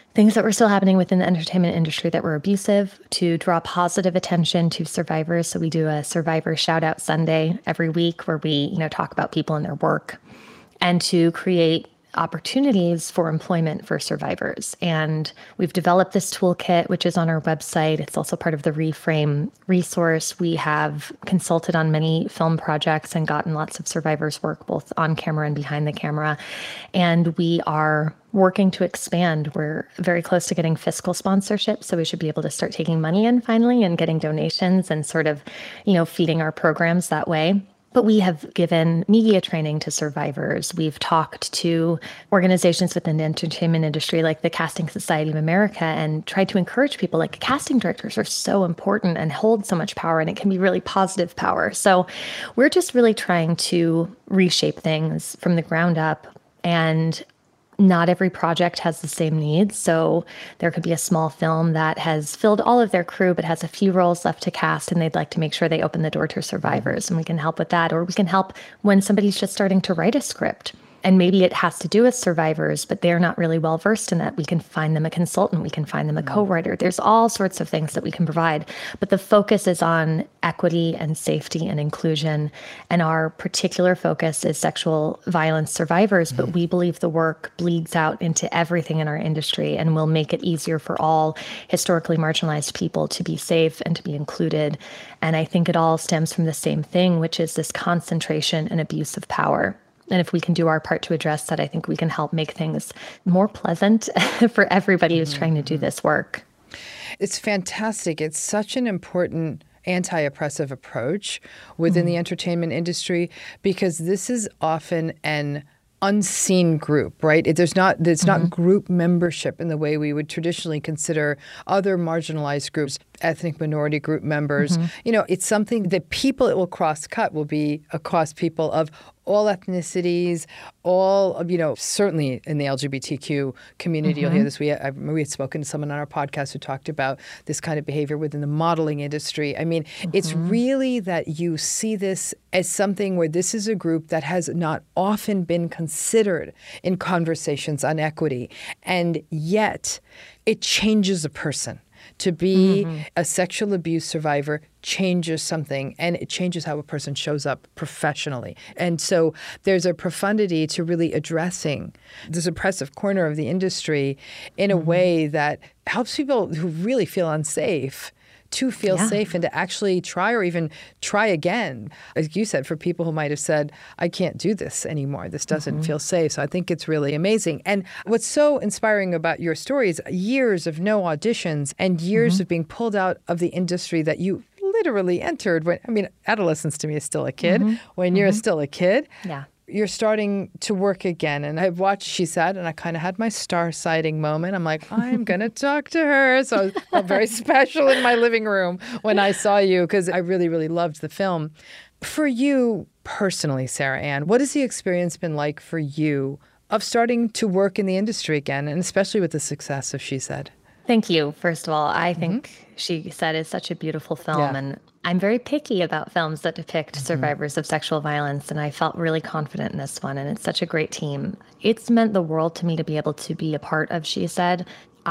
Speaker 5: things that were still happening within the entertainment industry that were abusive, to draw positive attention to survivors. So we do a Survivor Shout Out Sunday every week where we, talk about people and their work, and to create opportunities for employment for survivors. And we've developed this toolkit, which is on our website. It's also part of the Reframe resource. We have consulted on many film projects and gotten lots of survivors' work, both on camera and behind the camera. And we are working to expand. We're very close to getting fiscal sponsorship, so we should be able to start taking money in finally and getting donations and sort of, feeding our programs that way. But we have given media training to survivors. We've talked to organizations within the entertainment industry like the Casting Society of America and tried to encourage people, like casting directors are so important and hold so much power, and it can be really positive power. So we're just really trying to reshape things from the ground up. And not every project has the same needs. So there could be a small film that has filled all of their crew, but has a few roles left to cast, and they'd like to make sure they open the door to survivors. And we can help with that. Or we can help when somebody's just starting to write a script. And maybe it has to do with survivors, but they're not really well versed in that. We can find them a consultant. We can find them a co-writer. There's all sorts of things that we can provide. But the focus is on equity and safety and inclusion. And our particular focus is sexual violence survivors. But we believe the work bleeds out into everything in our industry and will make it easier for all historically marginalized people to be safe and to be included. And I think it all stems from the same thing, which is this concentration and abuse of power. And if we can do our part to address that, I think we can help make things more pleasant for everybody who's trying to do this work.
Speaker 4: It's fantastic. It's such an important anti-oppressive approach within the entertainment industry, because this is often an unseen group, right? It's not group membership in the way we would traditionally consider other marginalized groups, ethnic minority group members. It's something that people it will cross-cut will be across people of all ethnicities, all, certainly in the LGBTQ community. You'll hear this. We had spoken to someone on our podcast who talked about this kind of behavior within the modeling industry. I mean, it's really that you see this as something where this is a group that has not often been considered in conversations on equity. And yet it changes a person. To be a sexual abuse survivor changes something, and it changes how a person shows up professionally. And so there's a profundity to really addressing this oppressive corner of the industry in a way that helps people who really feel unsafe to feel safe and to actually try, or even try again. As you said, for people who might have said, I can't do this anymore. This doesn't feel safe. So I think it's really amazing. And what's so inspiring about your story is years of no auditions and years of being pulled out of the industry that you literally entered when, adolescence to me is still a kid. When you're still a kid.
Speaker 5: Yeah.
Speaker 4: You're starting to work again. And I've watched, she said, and I kind of had my star sighting moment. I'm like, I'm going to talk to her. So I felt very special in my living room when I saw you, because I really, really loved the film. For you personally, Sarah Ann, what has the experience been like for you of starting to work in the industry again, and especially with the success of She Said?
Speaker 5: Thank you. First of all, I think She Said is such a beautiful film, and I'm very picky about films that depict survivors of sexual violence, and I felt really confident in this one, and it's such a great team. It's meant the world to me to be able to be a part of She Said.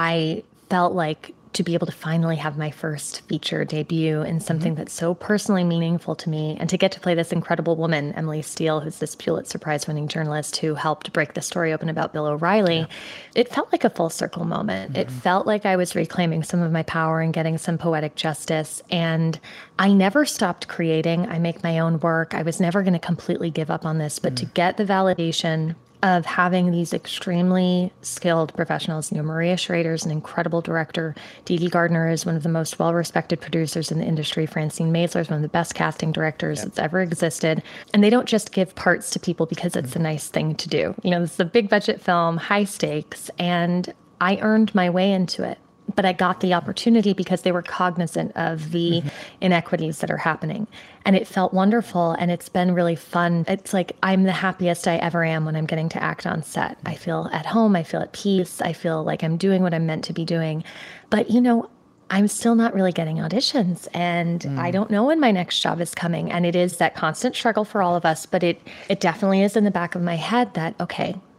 Speaker 5: I felt like to be able to finally have my first feature debut in something that's so personally meaningful to me, and to get to play this incredible woman, Emily Steele, who's this Pulitzer Prize-winning journalist who helped break the story open about Bill O'Reilly. It felt like a full circle moment. It felt like I was reclaiming some of my power and getting some poetic justice. And I never stopped creating. I make my own work. I was never going to completely give up on this, but to get the validation of having these extremely skilled professionals. Maria Schrader's an incredible director. Dee Dee Gardner is one of the most well-respected producers in the industry. Francine Maisler is one of the best casting directors that's ever existed. And they don't just give parts to people because it's a nice thing to do. This is a big budget film, high stakes, and I earned my way into it. But I got the opportunity because they were cognizant of the inequities that are happening. And it felt wonderful, and it's been really fun. It's like I'm the happiest I ever am when I'm getting to act on set. I feel at home. I feel at peace. I feel like I'm doing what I'm meant to be doing. But, I'm still not really getting auditions, and I don't know when my next job is coming. And it is that constant struggle for all of us. But it definitely is in the back of my head that, okay,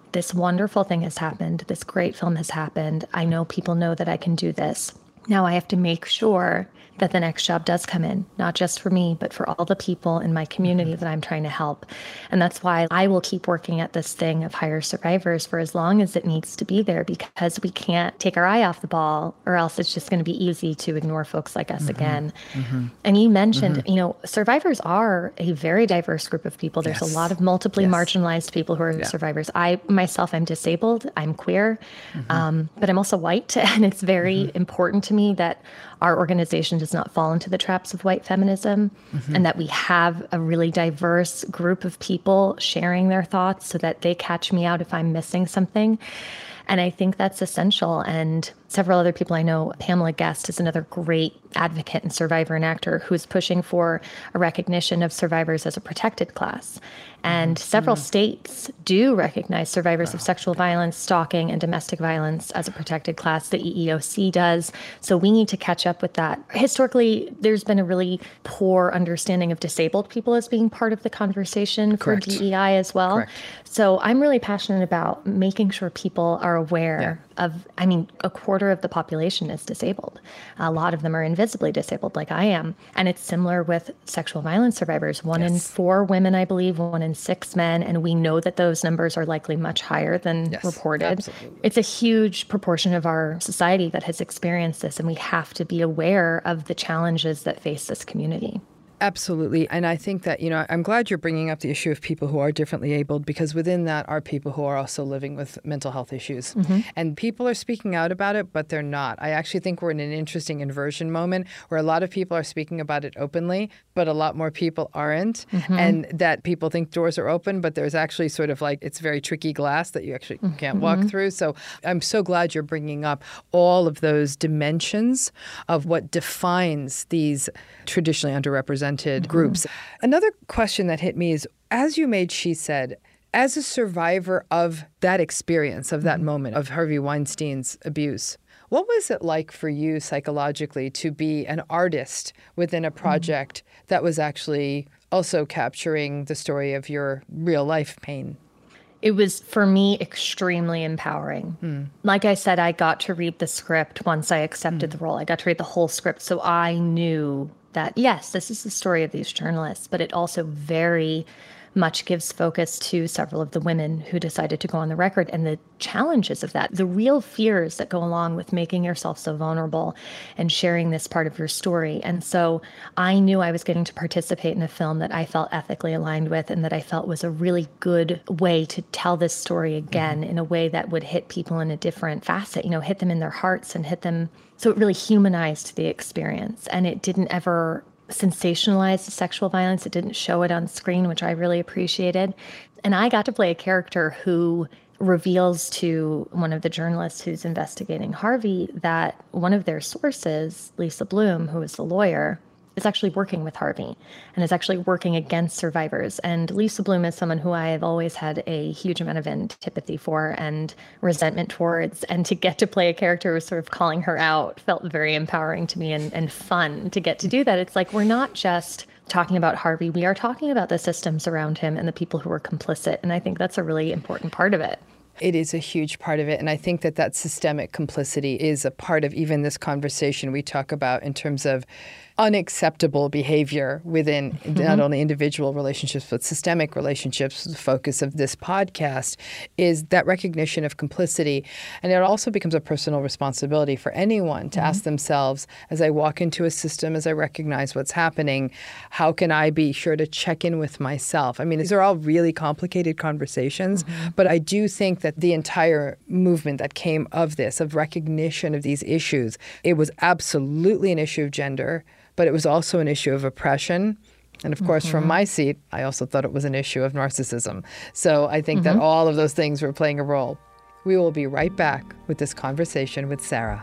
Speaker 5: this wonderful thing has happened. This great film has happened. I know people know that I can do this. Now I have to make sure that the next job does come in, not just for me, but for all the people in my community that I'm trying to help. And that's why I will keep working at this thing of Hire Survivors for as long as it needs to be there, because we can't take our eye off the ball, or else it's just going to be easy to ignore folks like us again. And you mentioned, survivors are a very diverse group of people. There's a lot of multiply marginalized people who are survivors. I myself, I'm disabled, I'm queer, but I'm also white. And it's very important to me that our organization does not fall into the traps of white feminism, and that we have a really diverse group of people sharing their thoughts so that they catch me out if I'm missing something. And I think that's essential. And several other people I know, Pamela Guest is another great advocate and survivor and actor who's pushing for a recognition of survivors as a protected class. And several states do recognize survivors of sexual violence, stalking, and domestic violence as a protected class. The EEOC does. So we need to catch up with that. Historically, there's been a really poor understanding of disabled people as being part of the conversation for DEI as well. Correct. So I'm really passionate about making sure people are aware of, a quarter of the population is disabled. A lot of them are invisibly disabled like I am. And it's similar with sexual violence survivors. 1 in 4 women, I believe, 1 in 6 men. And we know that those numbers are likely much higher than reported. Absolutely. It's a huge proportion of our society that has experienced this. And we have to be aware of the challenges that face this community.
Speaker 4: Absolutely. And I think that, I'm glad you're bringing up the issue of people who are differently abled, because within that are people who are also living with mental health issues. And people are speaking out about it, but they're not. I actually think we're in an interesting inversion moment where a lot of people are speaking about it openly, but a lot more people aren't. And that people think doors are open, but there's actually sort of like, it's very tricky glass that you actually can't walk through. So I'm so glad you're bringing up all of those dimensions of what defines these traditionally underrepresented groups. Another question that hit me is, as you made She Said, as a survivor of that experience, of that moment of Harvey Weinstein's abuse, what was it like for you psychologically to be an artist within a project that was actually also capturing the story of your real life pain?
Speaker 5: It was, for me, extremely empowering. Like I said, I got to read the script once I accepted the role. I got to read the whole script. So I knew that, yes, this is the story of these journalists, but it also very much gives focus to several of the women who decided to go on the record and the challenges of that, the real fears that go along with making yourself so vulnerable and sharing this part of your story. And so I knew I was getting to participate in a film that I felt ethically aligned with and that I felt was a really good way to tell this story again in a way that would hit people in a different facet, hit them in their hearts and hit them. So it really humanized the experience, and it didn't ever sensationalize the sexual violence. It didn't show it on screen, which I really appreciated. And I got to play a character who reveals to one of the journalists who's investigating Harvey that one of their sources, Lisa Bloom, who is the lawyer, is actually working with Harvey and is actually working against survivors. And Lisa Bloom is someone who I have always had a huge amount of antipathy for and resentment towards. And to get to play a character who was sort of calling her out felt very empowering to me and fun to get to do that. It's like, we're not just talking about Harvey, we are talking about the systems around him and the people who are complicit. And I think that's a really important part of it.
Speaker 4: It is a huge part of it. And I think that systemic complicity is a part of even this conversation we talk about in terms of unacceptable behavior within not only individual relationships, but systemic relationships. The focus of this podcast is that recognition of complicity. And it also becomes a personal responsibility for anyone to ask themselves, as I walk into a system, as I recognize what's happening, how can I be sure to check in with myself? These are all really complicated conversations, but I do think that the entire movement that came of this, of recognition of these issues, it was absolutely an issue of gender, but it was also an issue of oppression. And of course, from my seat, I also thought it was an issue of narcissism. So I think that all of those things were playing a role. We will be right back with this conversation with Sarah.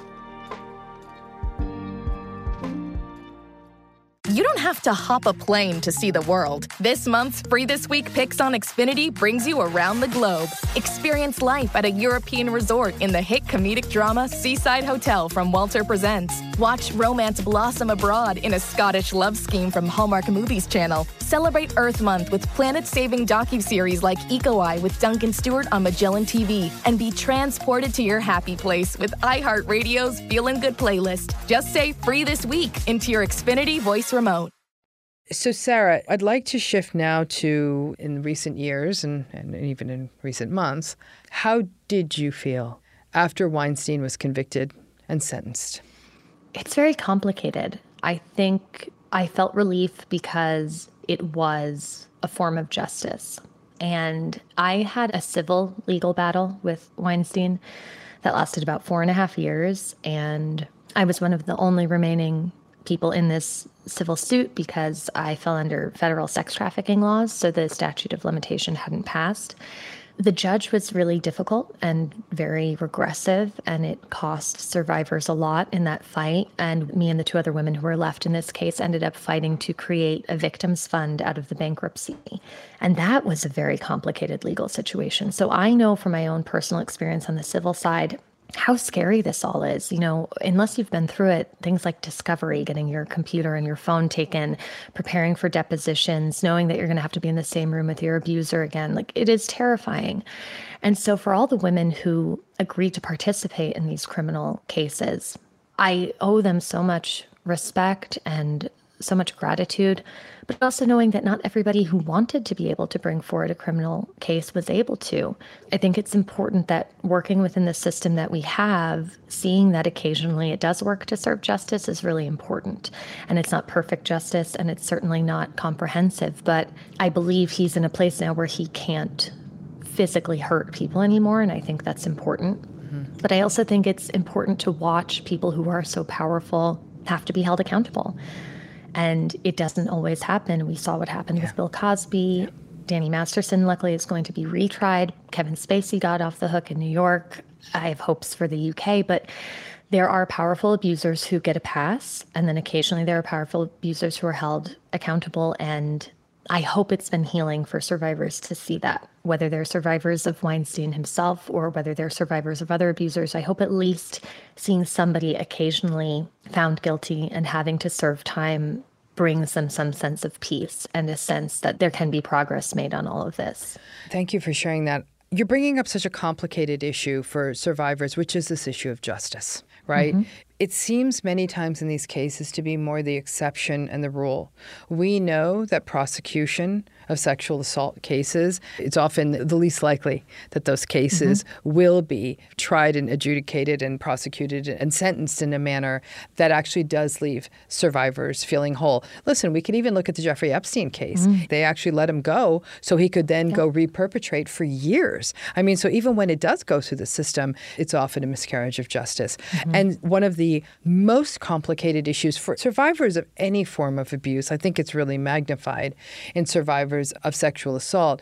Speaker 3: You don't have to hop a plane to see the world. This month's Free This Week Picks on Xfinity brings you around the globe. Experience life at a European resort in the hit comedic drama Seaside Hotel from Walter Presents. Watch romance blossom abroad in a Scottish love scheme from Hallmark Movies Channel. Celebrate Earth Month with planet-saving docuseries like Eco Eye with Duncan Stewart on Magellan TV. And be transported to your happy place with iHeartRadio's Feelin' Good playlist. Just say "free this week" into your Xfinity voice remote.
Speaker 4: So, Sarah, I'd like to shift now to, in recent years and even in recent months, how did you feel after Weinstein was convicted and sentenced?
Speaker 5: It's very complicated. I think I felt relief because it was a form of justice. And I had a civil legal battle with Weinstein that lasted about 4.5 years. And I was one of the only remaining people in this civil suit because I fell under federal sex trafficking laws, so the statute of limitation hadn't passed. The judge was really difficult and very regressive, and it cost survivors a lot in that fight. And me and the 2 other women who were left in this case ended up fighting to create a victims fund out of the bankruptcy. And that was a very complicated legal situation. So I know from my own personal experience on the civil side how scary this all is. You know, unless you've been through it, things like discovery, getting your computer and your phone taken, preparing for depositions, knowing that you're going to have to be in the same room with your abuser again, like, it is terrifying. And so for all the women who agreed to participate in these criminal cases, I owe them so much respect and so much gratitude, but also knowing that not everybody who wanted to be able to bring forward a criminal case was able to. I think it's important that working within the system that we have, seeing that occasionally it does work to serve justice is really important. And it's not perfect justice, and it's certainly not comprehensive, but I believe he's in a place now where he can't physically hurt people anymore, and I think that's important. Mm-hmm. But I also think it's important to watch people who are so powerful have to be held accountable. And it doesn't always happen. We saw what happened with Bill Cosby. Danny Masterson, luckily, is going to be retried. Kevin Spacey got off the hook in New York. I have hopes for the UK, but there are powerful abusers who get a pass. And then occasionally there are powerful abusers who are held accountable. And I hope it's been healing for survivors to see that, whether they're survivors of Weinstein himself or whether they're survivors of other abusers. I hope at least seeing somebody occasionally found guilty and having to serve time brings them some sense of peace and a sense that there can be progress made on all of this.
Speaker 4: Thank you for sharing that. You're bringing up such a complicated issue for survivors, which is this issue of justice, right? Mm-hmm. It seems many times in these cases to be more the exception and the rule. We know that prosecution of sexual assault cases, it's often the least likely that those cases will be tried and adjudicated and prosecuted and sentenced in a manner that actually does leave survivors feeling whole. Listen, we can even look at the Jeffrey Epstein case. They actually let him go so he could then go re-perpetrate for years. I mean, so even when it does go through the system, it's often a miscarriage of justice. And one of the most complicated issues for survivors of any form of abuse, I think it's really magnified in survivors of sexual assault,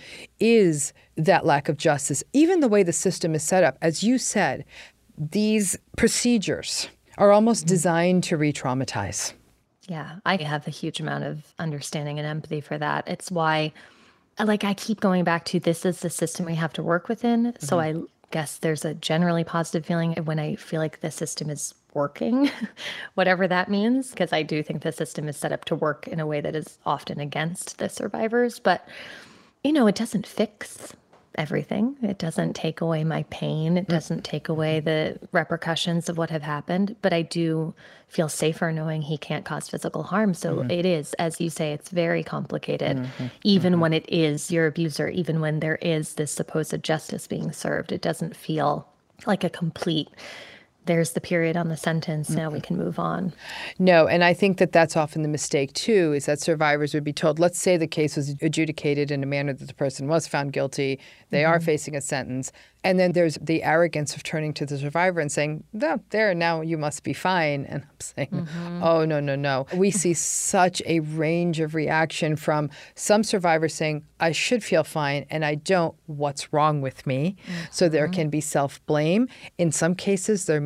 Speaker 4: is that lack of justice. Even the way the system is set up, as you said, these procedures are almost designed to re-traumatize.
Speaker 5: Yeah, I have a huge amount of understanding and empathy for that. It's why, like, I keep going back to this is the system we have to work within. So I guess there's a generally positive feeling when I feel like the system is working, whatever that means, because I do think the system is set up to work in a way that is often against the survivors. But, you know, it doesn't fix everything. It doesn't take away my pain. It doesn't take away the repercussions of what have happened. But I do feel safer knowing he can't cause physical harm. So it is, as you say, it's very complicated. Even when it is your abuser, even when there is this supposed justice being served, it doesn't feel like a complete, there's the period on the sentence, now we can move on.
Speaker 4: No, and I think that that's often the mistake, too, is that survivors would be told, let's say the case was adjudicated in a manner that the person was found guilty, they are facing a sentence, and then there's the arrogance of turning to the survivor and saying, no, there, now you must be fine. And I'm saying, oh, no, no, no. We see such a range of reaction from some survivors saying, I should feel fine, and I don't. What's wrong with me? So there can be self-blame. In some cases, there may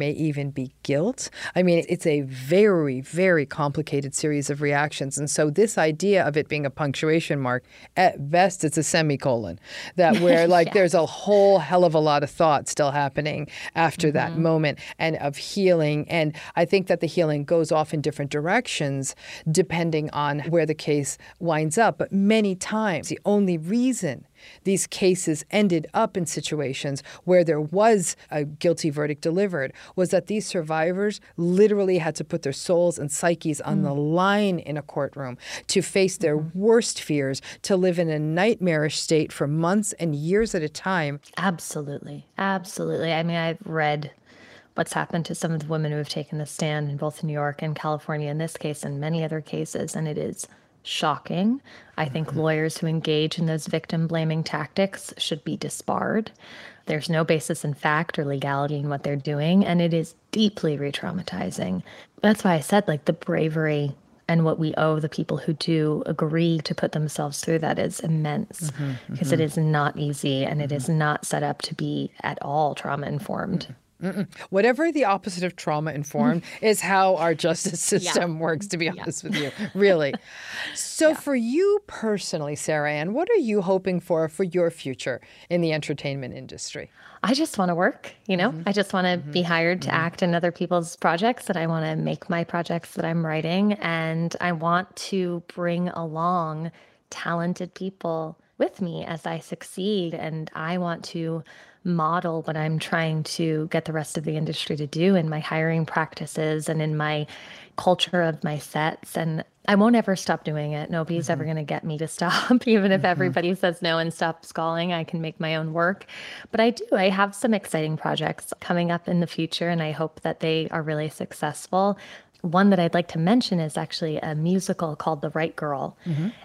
Speaker 4: may even be guilt. I mean, it's a very, very complicated series of reactions. And so this idea of it being a punctuation mark, at best, it's a semicolon, that where like there's a whole hell of a lot of thought still happening after that moment and of healing. And I think that the healing goes off in different directions depending on where the case winds up. But many times, the only reason these cases ended up in situations where there was a guilty verdict delivered was that these survivors literally had to put their souls and psyches on the line in a courtroom to face their worst fears, to live in a nightmarish state for months and years at a time.
Speaker 5: Absolutely. Absolutely. I mean, I've read what's happened to some of the women who have taken the stand in both New York and California in this case and many other cases, and it is shocking. I think lawyers who engage in those victim-blaming tactics should be disbarred. There's no basis in fact or legality in what they're doing, and it is deeply re-traumatizing. That's why I said, like, the bravery and what we owe the people who do agree to put themselves through that is immense, because it is not easy, and it is not set up to be at all trauma-informed.
Speaker 4: Whatever the opposite of trauma-informed is how our justice system works, to be honest with you, really. So for you personally, Sarah Ann, what are you hoping for your future in the entertainment industry?
Speaker 5: I just want to work, you know? I just want to be hired to act in other people's projects, and I want to make my projects that I'm writing, and I want to bring along talented people with me as I succeed, and I want to model what I'm trying to get the rest of the industry to do in my hiring practices and in my culture of my sets. And I won't ever stop doing it. Nobody's ever going to get me to stop. Even if everybody says no and stops calling, I can make my own work. But I have some exciting projects coming up in the future, and I hope that they are really successful. One that I'd like to mention is actually a musical called The Right Girl.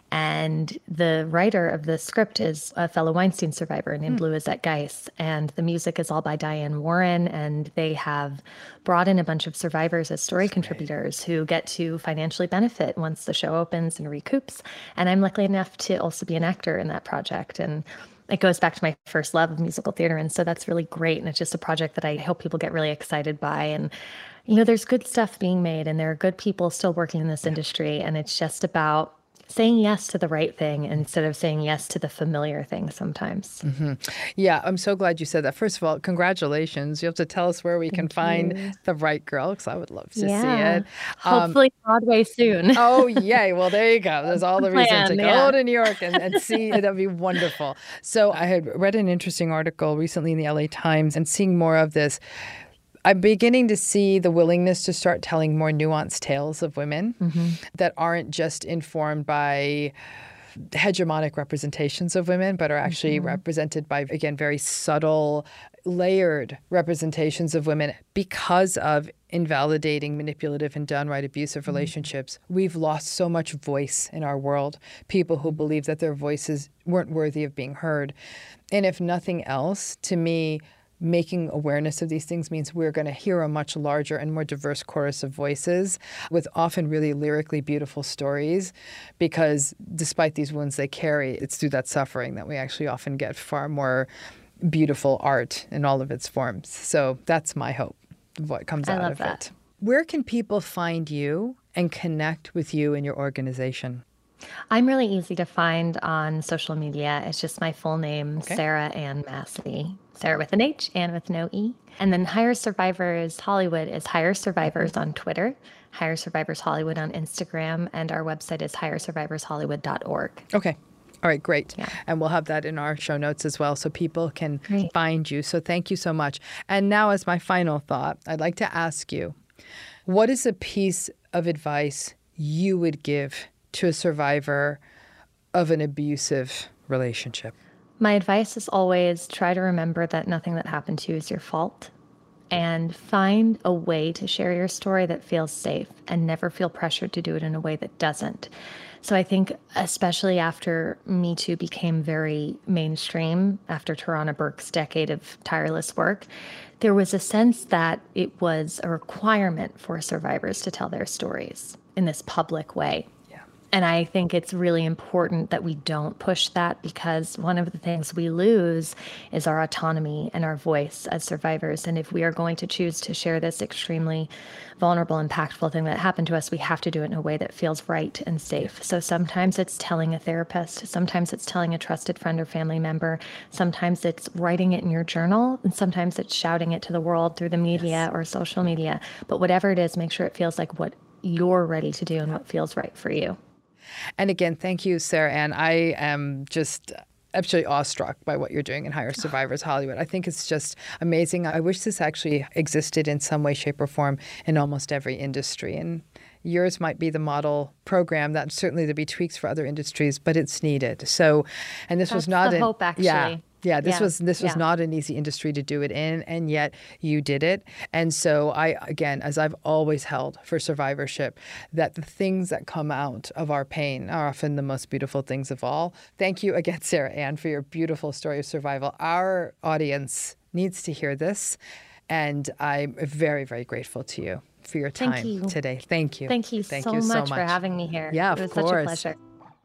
Speaker 5: And the writer of the script is a fellow Weinstein survivor named Louisette Geiss. And the music is all by Diane Warren. And they have brought in a bunch of survivors as story contributors who get to financially benefit once the show opens and recoups. And I'm lucky enough to also be an actor in that project. And it goes back to my first love of musical theater. And so that's really great. And it's just a project that I hope people get really excited by. And you know, there's good stuff being made, and there are good people still working in this industry, and it's just about saying yes to the right thing instead of saying yes to the familiar thing sometimes.
Speaker 4: Yeah, I'm so glad you said that. First of all, congratulations. You have to tell us where we can find The Right Girl, because I would love to see it.
Speaker 5: Hopefully Broadway soon.
Speaker 4: Oh, yay. Well, there you go. There's all the reason to go to New York and see it. That'd be wonderful. So I had read an interesting article recently in the LA Times, and seeing more of this, I'm beginning to see the willingness to start telling more nuanced tales of women that aren't just informed by hegemonic representations of women, but are actually represented by, again, very subtle, layered representations of women because of invalidating, manipulative, and downright abusive relationships. We've lost so much voice in our world, people who believe that their voices weren't worthy of being heard. And if nothing else, to me, making awareness of these things means we're going to hear a much larger and more diverse chorus of voices with often really lyrically beautiful stories, because despite these wounds they carry, it's through that suffering that we actually often get far more beautiful art in all of its forms. So that's my hope of what comes out of it. Where can people find you and connect with you and your organization?
Speaker 5: I'm really easy to find on social media. It's just my full name, Sarah Ann Massey. Sarah with an H, Ann with no E. And then Hire Survivors Hollywood is Hire Survivors on Twitter, Hire Survivors Hollywood on Instagram, and our website is hiresurvivorshollywood.org.
Speaker 4: Okay. All right, great. Yeah. And we'll have that in our show notes as well so people can find you. So thank you so much. And now, as my final thought, I'd like to ask you, what is a piece of advice you would give to a survivor of an abusive relationship?
Speaker 5: My advice is always try to remember that nothing that happened to you is your fault, and find a way to share your story that feels safe, and never feel pressured to do it in a way that doesn't. So I think especially after Me Too became very mainstream, after Tarana Burke's decade of tireless work, there was a sense that it was a requirement for survivors to tell their stories in this public way. And I think it's really important that we don't push that, because one of the things we lose is our autonomy and our voice as survivors. And if we are going to choose to share this extremely vulnerable, impactful thing that happened to us, we have to do it in a way that feels right and safe. So sometimes it's telling a therapist, sometimes it's telling a trusted friend or family member, sometimes it's writing it in your journal, and sometimes it's shouting it to the world through the media or social media. But whatever it is, make sure it feels like what you're ready to do and what feels right for you.
Speaker 4: And again, thank you, Sarah Ann. I am just absolutely awestruck by what you're doing in Hire Survivors Hollywood. I think it's just amazing. I wish this actually existed in some way, shape, or form in almost every industry. And yours might be the model program. That certainly there'll be tweaks for other industries, but it's needed. So, and this was not
Speaker 5: the hope, actually.
Speaker 4: Yeah, this was not an easy industry to do it in, and yet you did it. And so I, again, as I've always held for survivorship, that the things that come out of our pain are often the most beautiful things of all. Thank you again, Sarah Ann, for your beautiful story of survival. Our audience needs to hear this, and I'm very, very grateful to you for your time today. Thank you.
Speaker 5: Thank you so much for having me here.
Speaker 4: Yeah,
Speaker 5: it was such a pleasure.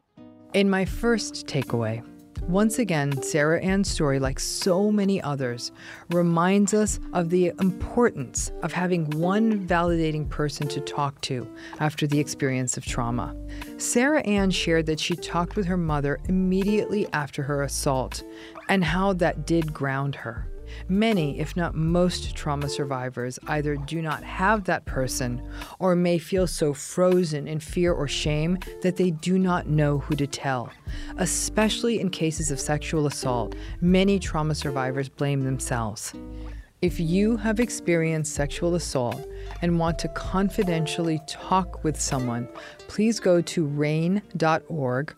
Speaker 4: In my first takeaway, once again, Sarah Ann's story, like so many others, reminds us of the importance of having one validating person to talk to after the experience of trauma. Sarah Ann shared that she talked with her mother immediately after her assault and how that did ground her. Many, if not most, trauma survivors either do not have that person or may feel so frozen in fear or shame that they do not know who to tell. Especially in cases of sexual assault, many trauma survivors blame themselves. If you have experienced sexual assault and want to confidentially talk with someone, please go to RAINN.org,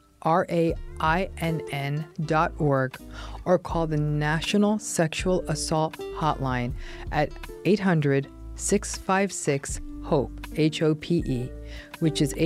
Speaker 4: RAINN.org, or call the National Sexual Assault Hotline at 800-656-HOPE, H-O-P-E, which is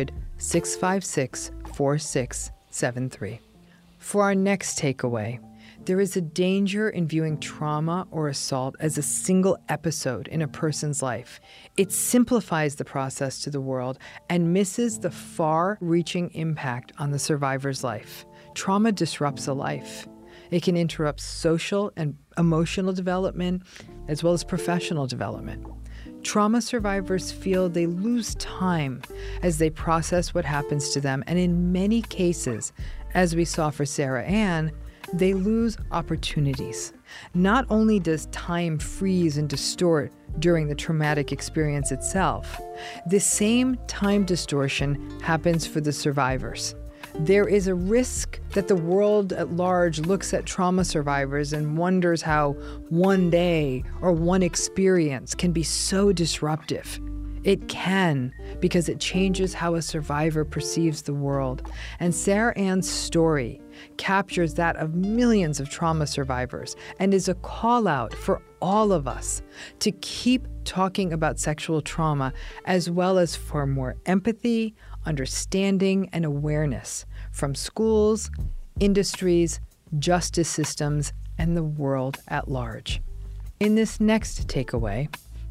Speaker 4: 800-656-4673. For our next takeaway, there is a danger in viewing trauma or assault as a single episode in a person's life. It simplifies the process to the world and misses the far-reaching impact on the survivor's life. Trauma disrupts a life. It can interrupt social and emotional development as well as professional development. Trauma survivors feel they lose time as they process what happens to them, and in many cases, as we saw for Sarah Ann, they lose opportunities. Not only does time freeze and distort during the traumatic experience itself, the same time distortion happens for the survivors. There is a risk that the world at large looks at trauma survivors and wonders how one day or one experience can be so disruptive. It can, because it changes how a survivor perceives the world. And Sarah Ann's story captures that of millions of trauma survivors and is a call out for all of us to keep talking about sexual trauma, as well as for more empathy, understanding, and awareness from schools, industries, justice systems, and the world at large. In this next takeaway,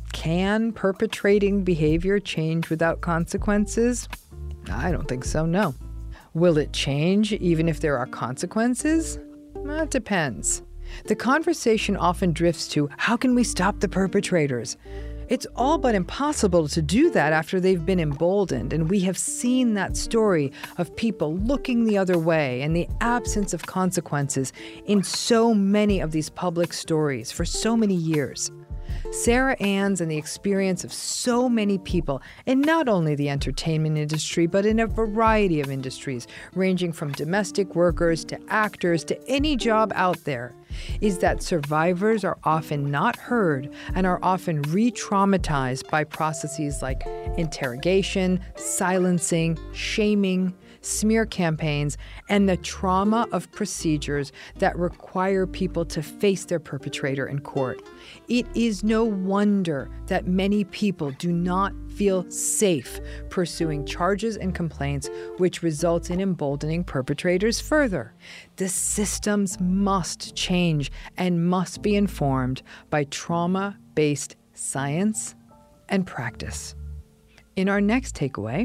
Speaker 4: can perpetrating behavior change without consequences? I don't think so, no. Will it change even if there are consequences? It depends. The conversation often drifts to, how can we stop the perpetrators? It's all but impossible to do that after they've been emboldened, and we have seen that story of people looking the other way and the absence of consequences in so many of these public stories for so many years. Sarah Ann's and the experience of so many people in not only the entertainment industry, but in a variety of industries, ranging from domestic workers to actors to any job out there, is that survivors are often not heard and are often re-traumatized by processes like interrogation, silencing, shaming, smear campaigns, and the trauma of procedures that require people to face their perpetrator in court. It is no wonder that many people do not feel safe pursuing charges and complaints, which results in emboldening perpetrators further. The systems must change and must be informed by trauma-based science and practice. In our next takeaway,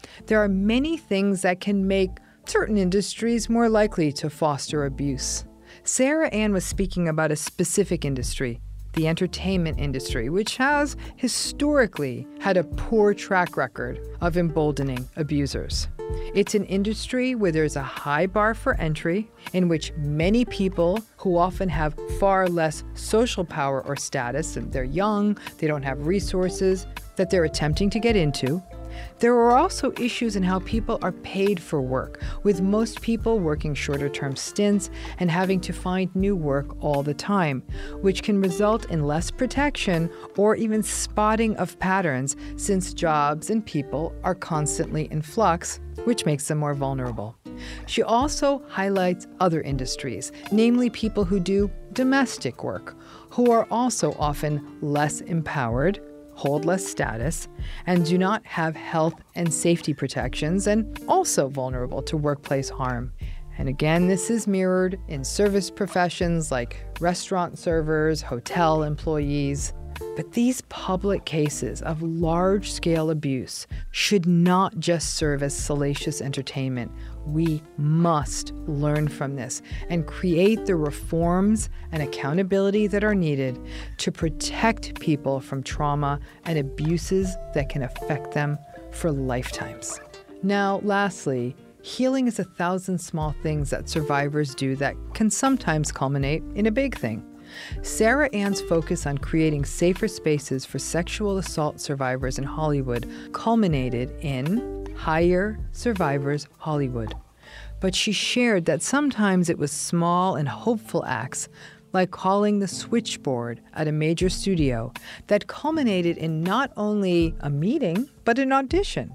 Speaker 4: there are many things that can make certain industries more likely to foster abuse. Sarah Ann was speaking about a specific industry, the entertainment industry, which has historically had a poor track record of emboldening abusers. It's an industry where there's a high bar for entry, in which many people who often have far less social power or status, and they're young, they don't have resources that they're attempting to get into. There are also issues in how people are paid for work, with most people working shorter-term stints and having to find new work all the time, which can result in less protection or even spotting of patterns, since jobs and people are constantly in flux, which makes them more vulnerable. She also highlights other industries, namely people who do domestic work, who are also often less empowered, hold less status, and do not have health and safety protections, and also vulnerable to workplace harm. And again, this is mirrored in service professions like restaurant servers, hotel employees. But these public cases of large-scale abuse should not just serve as salacious entertainment. We must learn from this and create the reforms and accountability that are needed to protect people from trauma and abuses that can affect them for lifetimes. Now, lastly, healing is 1,000 small things that survivors do that can sometimes culminate in a big thing. Sarah Ann's focus on creating safer spaces for sexual assault survivors in Hollywood culminated in Hire Survivors Hollywood. But she shared that sometimes it was small and hopeful acts, like calling the switchboard at a major studio, that culminated in not only a meeting, but an audition.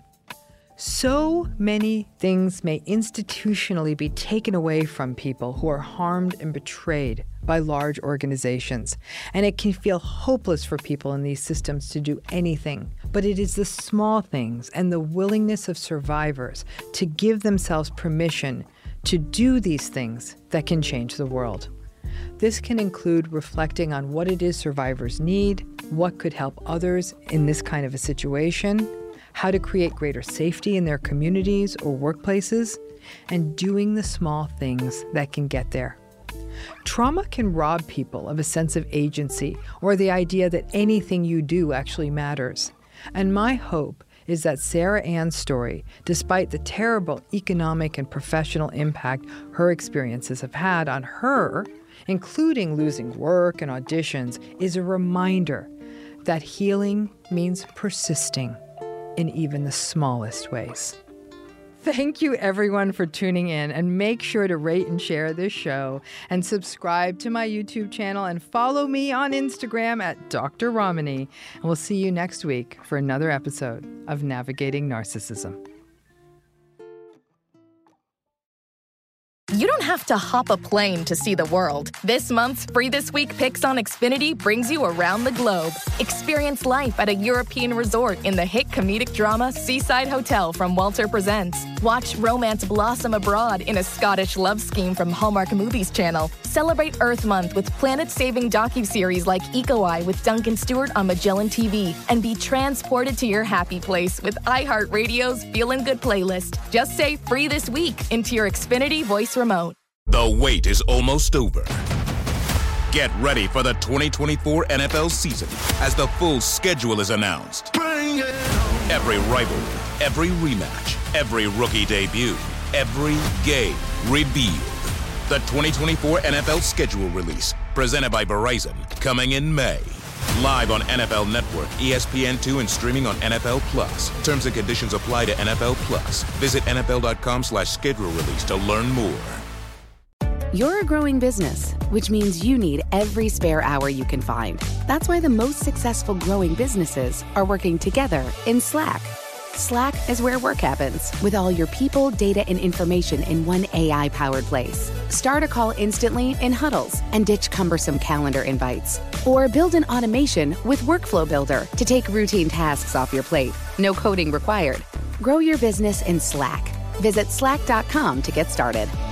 Speaker 4: So many things may institutionally be taken away from people who are harmed and betrayed by large organizations, and it can feel hopeless for people in these systems to do anything. But it is the small things and the willingness of survivors to give themselves permission to do these things that can change the world. This can include reflecting on what it is survivors need, what could help others in this kind of a situation, how to create greater safety in their communities or workplaces, and doing the small things that can get there. Trauma can rob people of a sense of agency or the idea that anything you do actually matters. And my hope is that Sarah Ann's story, despite the terrible economic and professional impact her experiences have had on her, including losing work and auditions, is a reminder that healing means persisting in even the smallest ways. Thank you, everyone, for tuning in, and make sure to rate and share this show and subscribe to my YouTube channel and follow me on Instagram at Dr. Ramani. And we'll see you next week for another episode of Navigating Narcissism.
Speaker 3: You don't have to hop a plane to see the world. This month's Free This Week Picks on Xfinity brings you around the globe. Experience life at a European resort in the hit comedic drama Seaside Hotel from Walter Presents. Watch romance blossom abroad in a Scottish love scheme from Hallmark Movies Channel. Celebrate Earth Month with planet-saving docuseries like Eco Eye with Duncan Stewart on Magellan TV. And be transported to your happy place with iHeartRadio's Feelin' Good playlist. Just say Free This Week into your Xfinity voice remote.
Speaker 6: The wait is almost over. Get ready for the 2024 NFL season as the full schedule is announced. Bring it on. Every rivalry, every rematch, every rookie debut, every game revealed. The 2024 NFL schedule release, presented by Verizon, coming in May. Live on NFL Network, ESPN2, and streaming on NFL Plus. Terms and conditions apply to NFL Plus. Visit NFL.com/schedule release to learn more.
Speaker 7: You're a growing business, which means you need every spare hour you can find. That's why the most successful growing businesses are working together in Slack. Slack is where work happens, with all your people, data, and information in one AI-powered place. Start a call instantly in huddles and ditch cumbersome calendar invites. Or build an automation with Workflow Builder to take routine tasks off your plate. No coding required. Grow your business in Slack. Visit slack.com to get started.